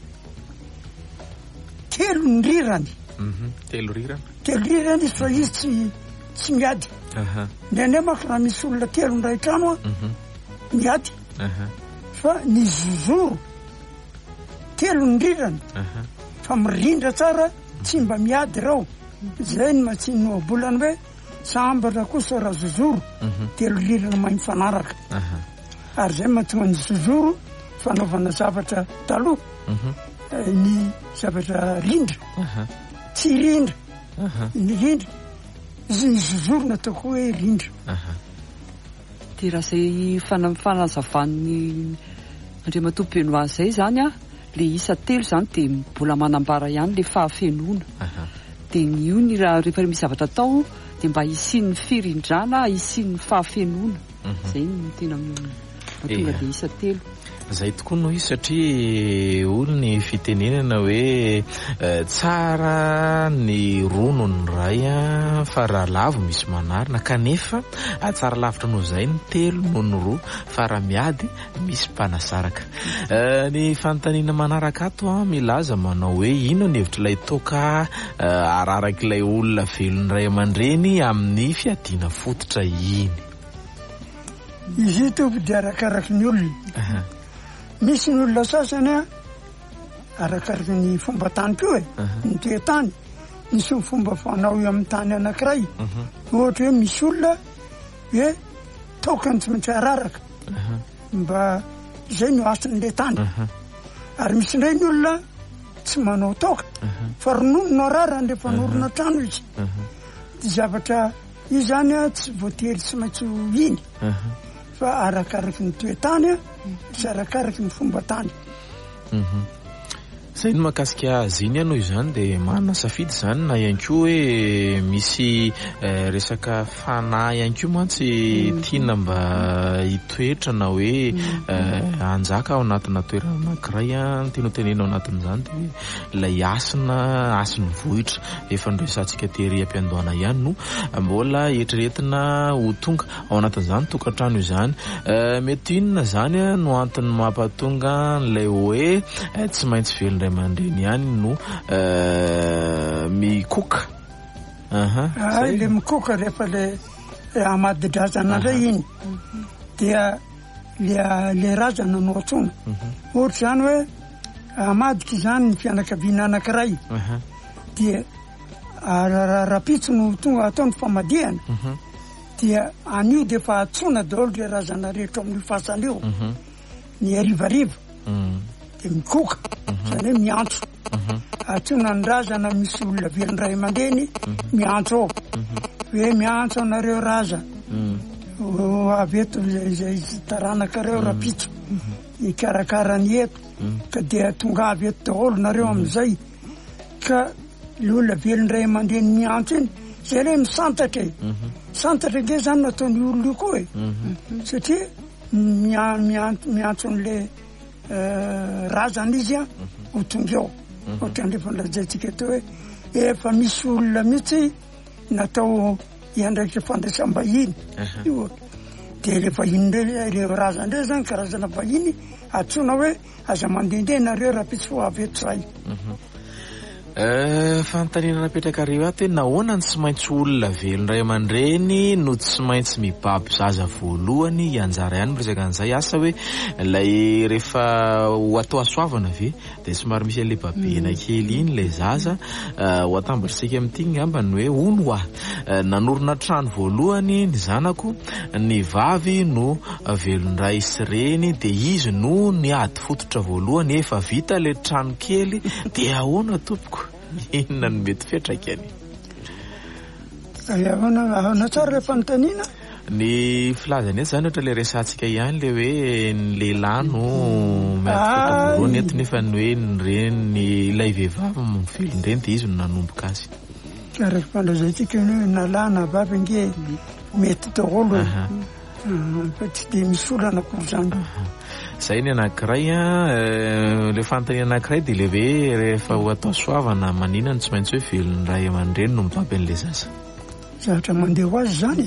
telo ny rirany telo rirany izy fa izy tsy miady ndraindray mako raha misy olona telo ny ray trano miady fa ny zozoro telo ny rirany fa mirindra tsara tsy mba miady reo zay ny matsiny obolany hoe sambatra kosa raha zozoro telo rirana mahay mifanaraka ary zay mahatonga ny zozoro fanaovana zavatra taloha ny zavatra rindra tsy rindra ny rindra izy ny zozoro nataoko hoe rindra dia raha zay fanazavan'ny Andriamatompy Benoît zay zany le isa telo zany dia mbola manambara ihany le fahafenoana dia io ny raha rehefa misy zavatra atao dia mba hisian'ny firindrana hisian'ny fahafenoana zay no tena mahatonga le isa telo. Zay tokoa noho izy satria olony fitenenana hoe tsara ny ronony ray fa raha lavo misy manarina kanefa tsara lavitra noho zay ny telo noho ny roa fa raha miady misy mpanasaraka. Ny fanontaniana manaraka ato milaza manao hoe ino ny hevitr'ilay toka ararak'ilay olona velon'ny ray aman-dreny amin'ny fiadiana fototra iny. Izy ito dia arakaraky ny olona. Misy ny olona sasany arakaraky ny fomba tany koa ny toetany. Misy ny fomba fanao amin'ny tany anankiray. Ohatra hoe misy olona hoe tokany tsy maintsy araraka mba izay no asan'ilay tany. Ary misy indray ny olona tsy manao toka fa ronono no ararany rehefa norona trano izy. Dia zavatra io zany tsy voatery tsy maintsy iny fa arakaraky ny toetany sy arakaraky ny fomba tany. Zay ny mahakasika azy iny noho izany dia manana safidy zany na ihany koa hoe misy resaka fanahy ihany koa mantsy tiana mba hitoetra na hoe hanjaka ao anatina toerana anankiray tiana tenena ao anatin'izany dia ilay asin'ny vohitra efa nresantsika tery am-piandohana ihany no mbola eritreretina ho tonga ao anatin'izany tokantrano izany. Mety inona zany no antony mampatonga n'ilay hoe tsy maintsy velondray aman-dreny ihany no mikoka. Le mikoka rehefa le amady-drazana indray iny dia le razana no antsona. Ohatra zany hoe amadika izany ny fianakaviana anankiray dia rapitso no tonga ataony famadihana dia anio dia efa antsona daholo le razana rehetra amin'ny fasana io ny arivariva dia mikoka zany hoe miantso. Antsona ny razana misy olona velondray aman-dreny miantso ao hoe miantso anareo raza avy eto izay taranaka-reo rapitso ikarakara ny eto ka dia tonga avy eto daholo nareo amin'izay ka le olona velondray aman-dreny miantso iny zay hoe misantatra santatra nge zany nataony olona io koa satria miantso an'le razana izy ho tonga eo. Ohatran'rehefa nolazaintsika eto hoe efa misy olona mihitsy natao hiandraikitra fandraisam-bahiny io dia le vahiny le razana indray zany karazana vahiny antsona hoe aza mandehandeha nareo raha pitsy ho avy eto zay. Fanontaniana napetraka reo ato hoe nahoana ny tsy maintsy olona velondray aman-dreny no tsy maintsy mibaby zaza voalohany hianjara ihany miresaka an'izay asa hoe lay rehefa ho atao asoavana ve dia somary misy an'ilay babena kely iny lay zaza ho atambatritsika amin'ity ngambany hoe ono nanorona trano voalohany ny zanako ny vavy no velondray sy reny dia izy no niady fototra voalohany efa vita le trano kely dia ahoana tompoko inona no mety fetraikany? Ahoana tsara le fanontaniana? Ny filazany eto zany ohatra le resantsika ihany le hoe ny lehilahy no miady voalohany eto nefa ny hoe ny reny ilay vehivavy velondreny dia izy no nanomboka azy. Karaha fandrazaintsika hoe na lahy na vavy nge mety daholo fa tsy dia misy olana koa zany. Zay ny anankiray le fanontaniana anankiray dia lehibe rehefa ho atao soavana maninona no tsy maintsy hoe velondray aman-dreny no mibaby an'ilay zaza. Zavatra mandeha ho azy zany.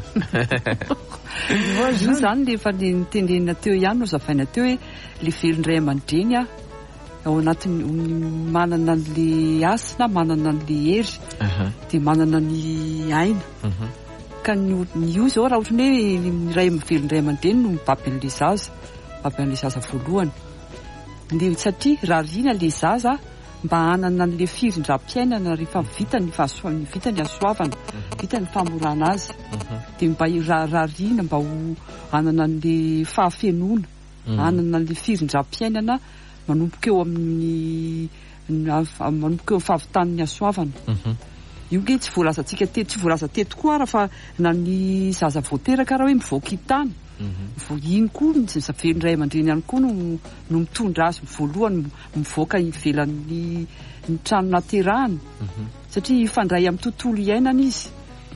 Io zany le efa nitenenina teo ihany no zavaina teo hoe le velondray aman-dreny ao anatiny manana n'le asina manana n'le hery dia manana ny aina ka io zao raha ohatra hoe ny ray velondray aman-dreny no mibaby an'le zaza voalohany satria raha riana le zaza mba hanana n'le firindram-piainana rehefa vita ny asoavana vita ny famorana azy dia mba raha riana mba ho hanana n'le fahafenona hanana n'le firindram-piainana manomboka eo amin'ny fahavitan'ny asoavana. Io nge tsy voalazantsika tsy voalaza teto koa raha fa na ny zaza voateraka raha hoe mivoaka tany iny koa ny velondray aman-dreny ihany koa no mitondra azy voalohany mivoaka ivelan'ny trano naterahany satria ifandray amin'ny tontolo iainana izy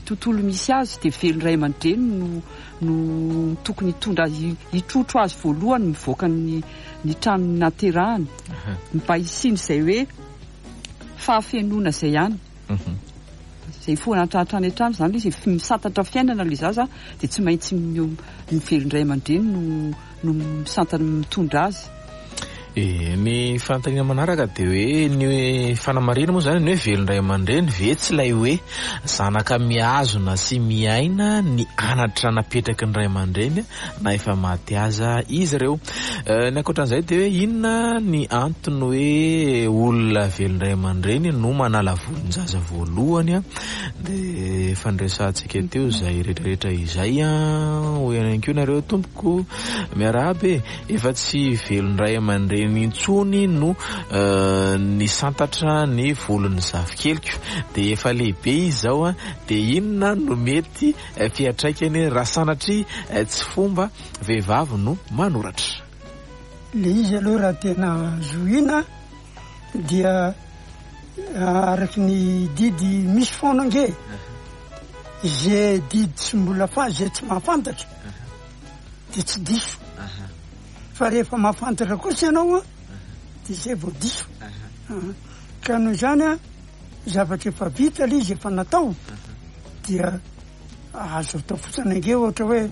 tontolo misy azy dia velony ray aman-dreny no tokony hitondra azy hitrotro azy voalohany mivoaka ny trano naterahany mba hisiny izay hoe fahafenona izay ihany izay foanatratrany an-trano izany izy misantatra fiainana ilay zaza dia tsy maintsy ny velony ray aman-dreny no misantana mitondra azy. Ny fanontaniana manaraka dia hoe ny fanamarina moa zany ny hoe velony ray aman-dreny ve tsy ilay hoe zanaka miazona sy miaina ny anatra napetraky ny ray aman-dreny na efa maty aza izy ireo. Ny ankoatran'izay dia hoe inona ny antony hoe olona velony ray aman-dreny no manala volon-jaza voalohany dia fandraisantsika teo izay rehetrarehetra izay hoe ananko nareo tompoko miarabe efa tsy velony ray aman-dreny intsony no ny santatra ny volon'ny zavikeliko dia efa lehibe izy zao dia inona no mety fiatraikany raha sanatry tsy fomba vehivavy no manoratra. Le izy aloha raha tena zoina dia araky ny didy misy foana nge zay didy tsy mbola zay tsy mahafantatra dia tsy diso fa rehefa mahafantatra kosa ianao dia zay vao diso ka noho izany zavatra efa vita le izy efa natao dia azo atao fotsiny ange ohatra hoe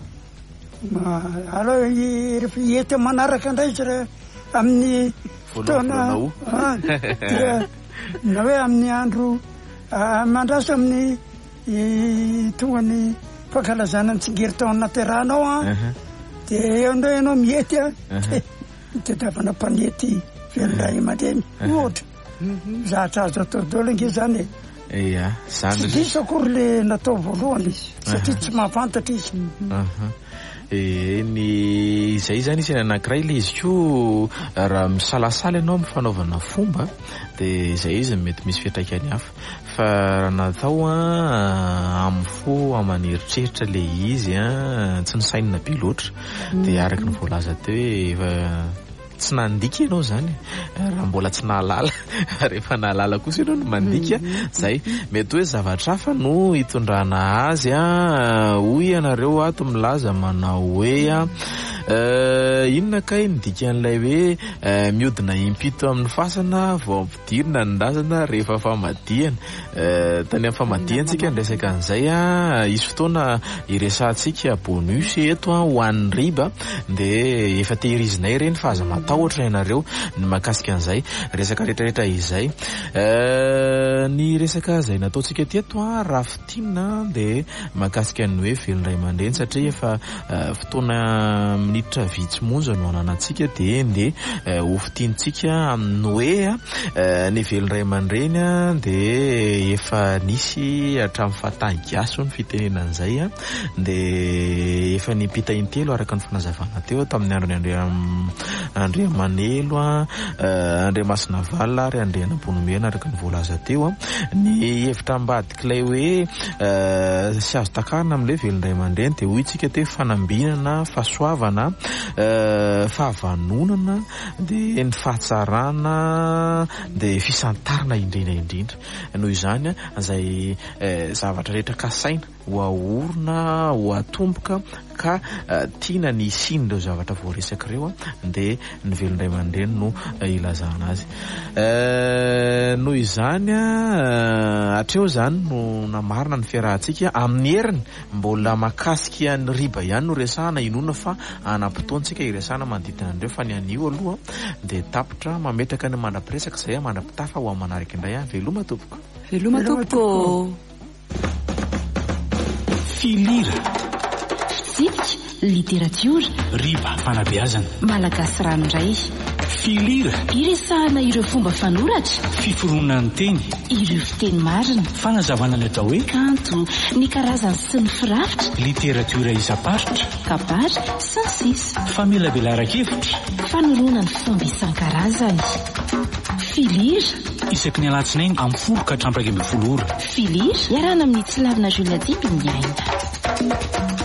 rehefa hiety manaraka indray izy raha amin'ny fotoana dia na hoe amin'ny andro mandrasa amin'ny tonga ny fankalazana ny tsingery-taona naterahanao dia eo indray ianao mihety tedavana mpanety velony ray aman-dreny ohatra zatra azo atao daholo ange zany tsy diso akory le natao voalohany izy satria tsy mahafantatra izy. Izay zany izy anankiray le izy koa raha misalasala ianao amin'ny fanaovana fomba dia izay izy mety misy fiatraikany hafa fa raha natao amin'ny fo aman'eritreritra le izy tsy ny sainina be loatra dia araky ny voalaza teo hoe tsy nandika ianao zany raha mbola tsy nahalala rehefa nahalala kosa ianao no mandika zay mety hoe zavatra hafa no hitondrana azy hoy ianareo ato milaza manao hoe inona kay nidika an'ilay hoe miodina impito amin'ny fasana vao ampidirina ny razana rehefa famadihana tany amin'ny famadihantsika ny resaka an'izay isy fotoana iresantsika bonus eto ho an'ny riba dia efa tehirizinay reny fa aza matahotra ianareo ny mahakasika an'izay resaka rehetrarehetra izay ny resaka izay nataontsika teto raha fitinina dia mahakasika ny hoe velony ray aman-dreny satria efa fotoana minitra vitsy monja no ananantsika dia ho fitiantsika amin'ny hoe ny velony ray aman-dreny dia efa nisy hatramin'ny fahatahigaso ny fitenena an'izay dia efa nimpita intelo araka ny fanazavana teo tamin'ny androny Andriamanelo Andriamasina Vala ary Andrianamponomena araka ny voalaza teo ny hevitra ambadik'ilay hoe sy azo takarina amin'ilay velony ray aman-dreny dia hoy itsika teo fanambinana fahasoavana fahavanonana dia ny fahatsarana dia fisantarana indrindra noho izany izay zavatra rehetra kasaina ho ahorona ho atomboka ka tiana ny isiny ireo zavatra voaresaka ireo dia ny velony ray aman-dreny no ilazana azy noho izany hatreo zany no namarina ny fiarahantsika amin'ny heriny mbola makasika ny riba ihany no resahana inona fa anam-potoantsika iresahana manodidina andreo fa ny anio aloha dia tapitra mametraka ny mandrapiresaka izay mandrapitafa ho amin'ny manaraka indray veloma tompoko filira fitsipika literatiora riba fanabeazana malagasy ranoray filira iresahana ireo fomba fanoratra fiforonana ny teny ireo fiteny marina fanazavana ny atao hoe kanto ny karazany sy ny firafitra literatiora isamparitra kabary sy ny sisa famelabelara-kevitra fanorona ny fomba isan-karazany filira isaky ny alatsinainy amin'ny 10 ka hatramin'ny 12 ora filira iarana amin'ny tsilavina Julia Dimby ny aina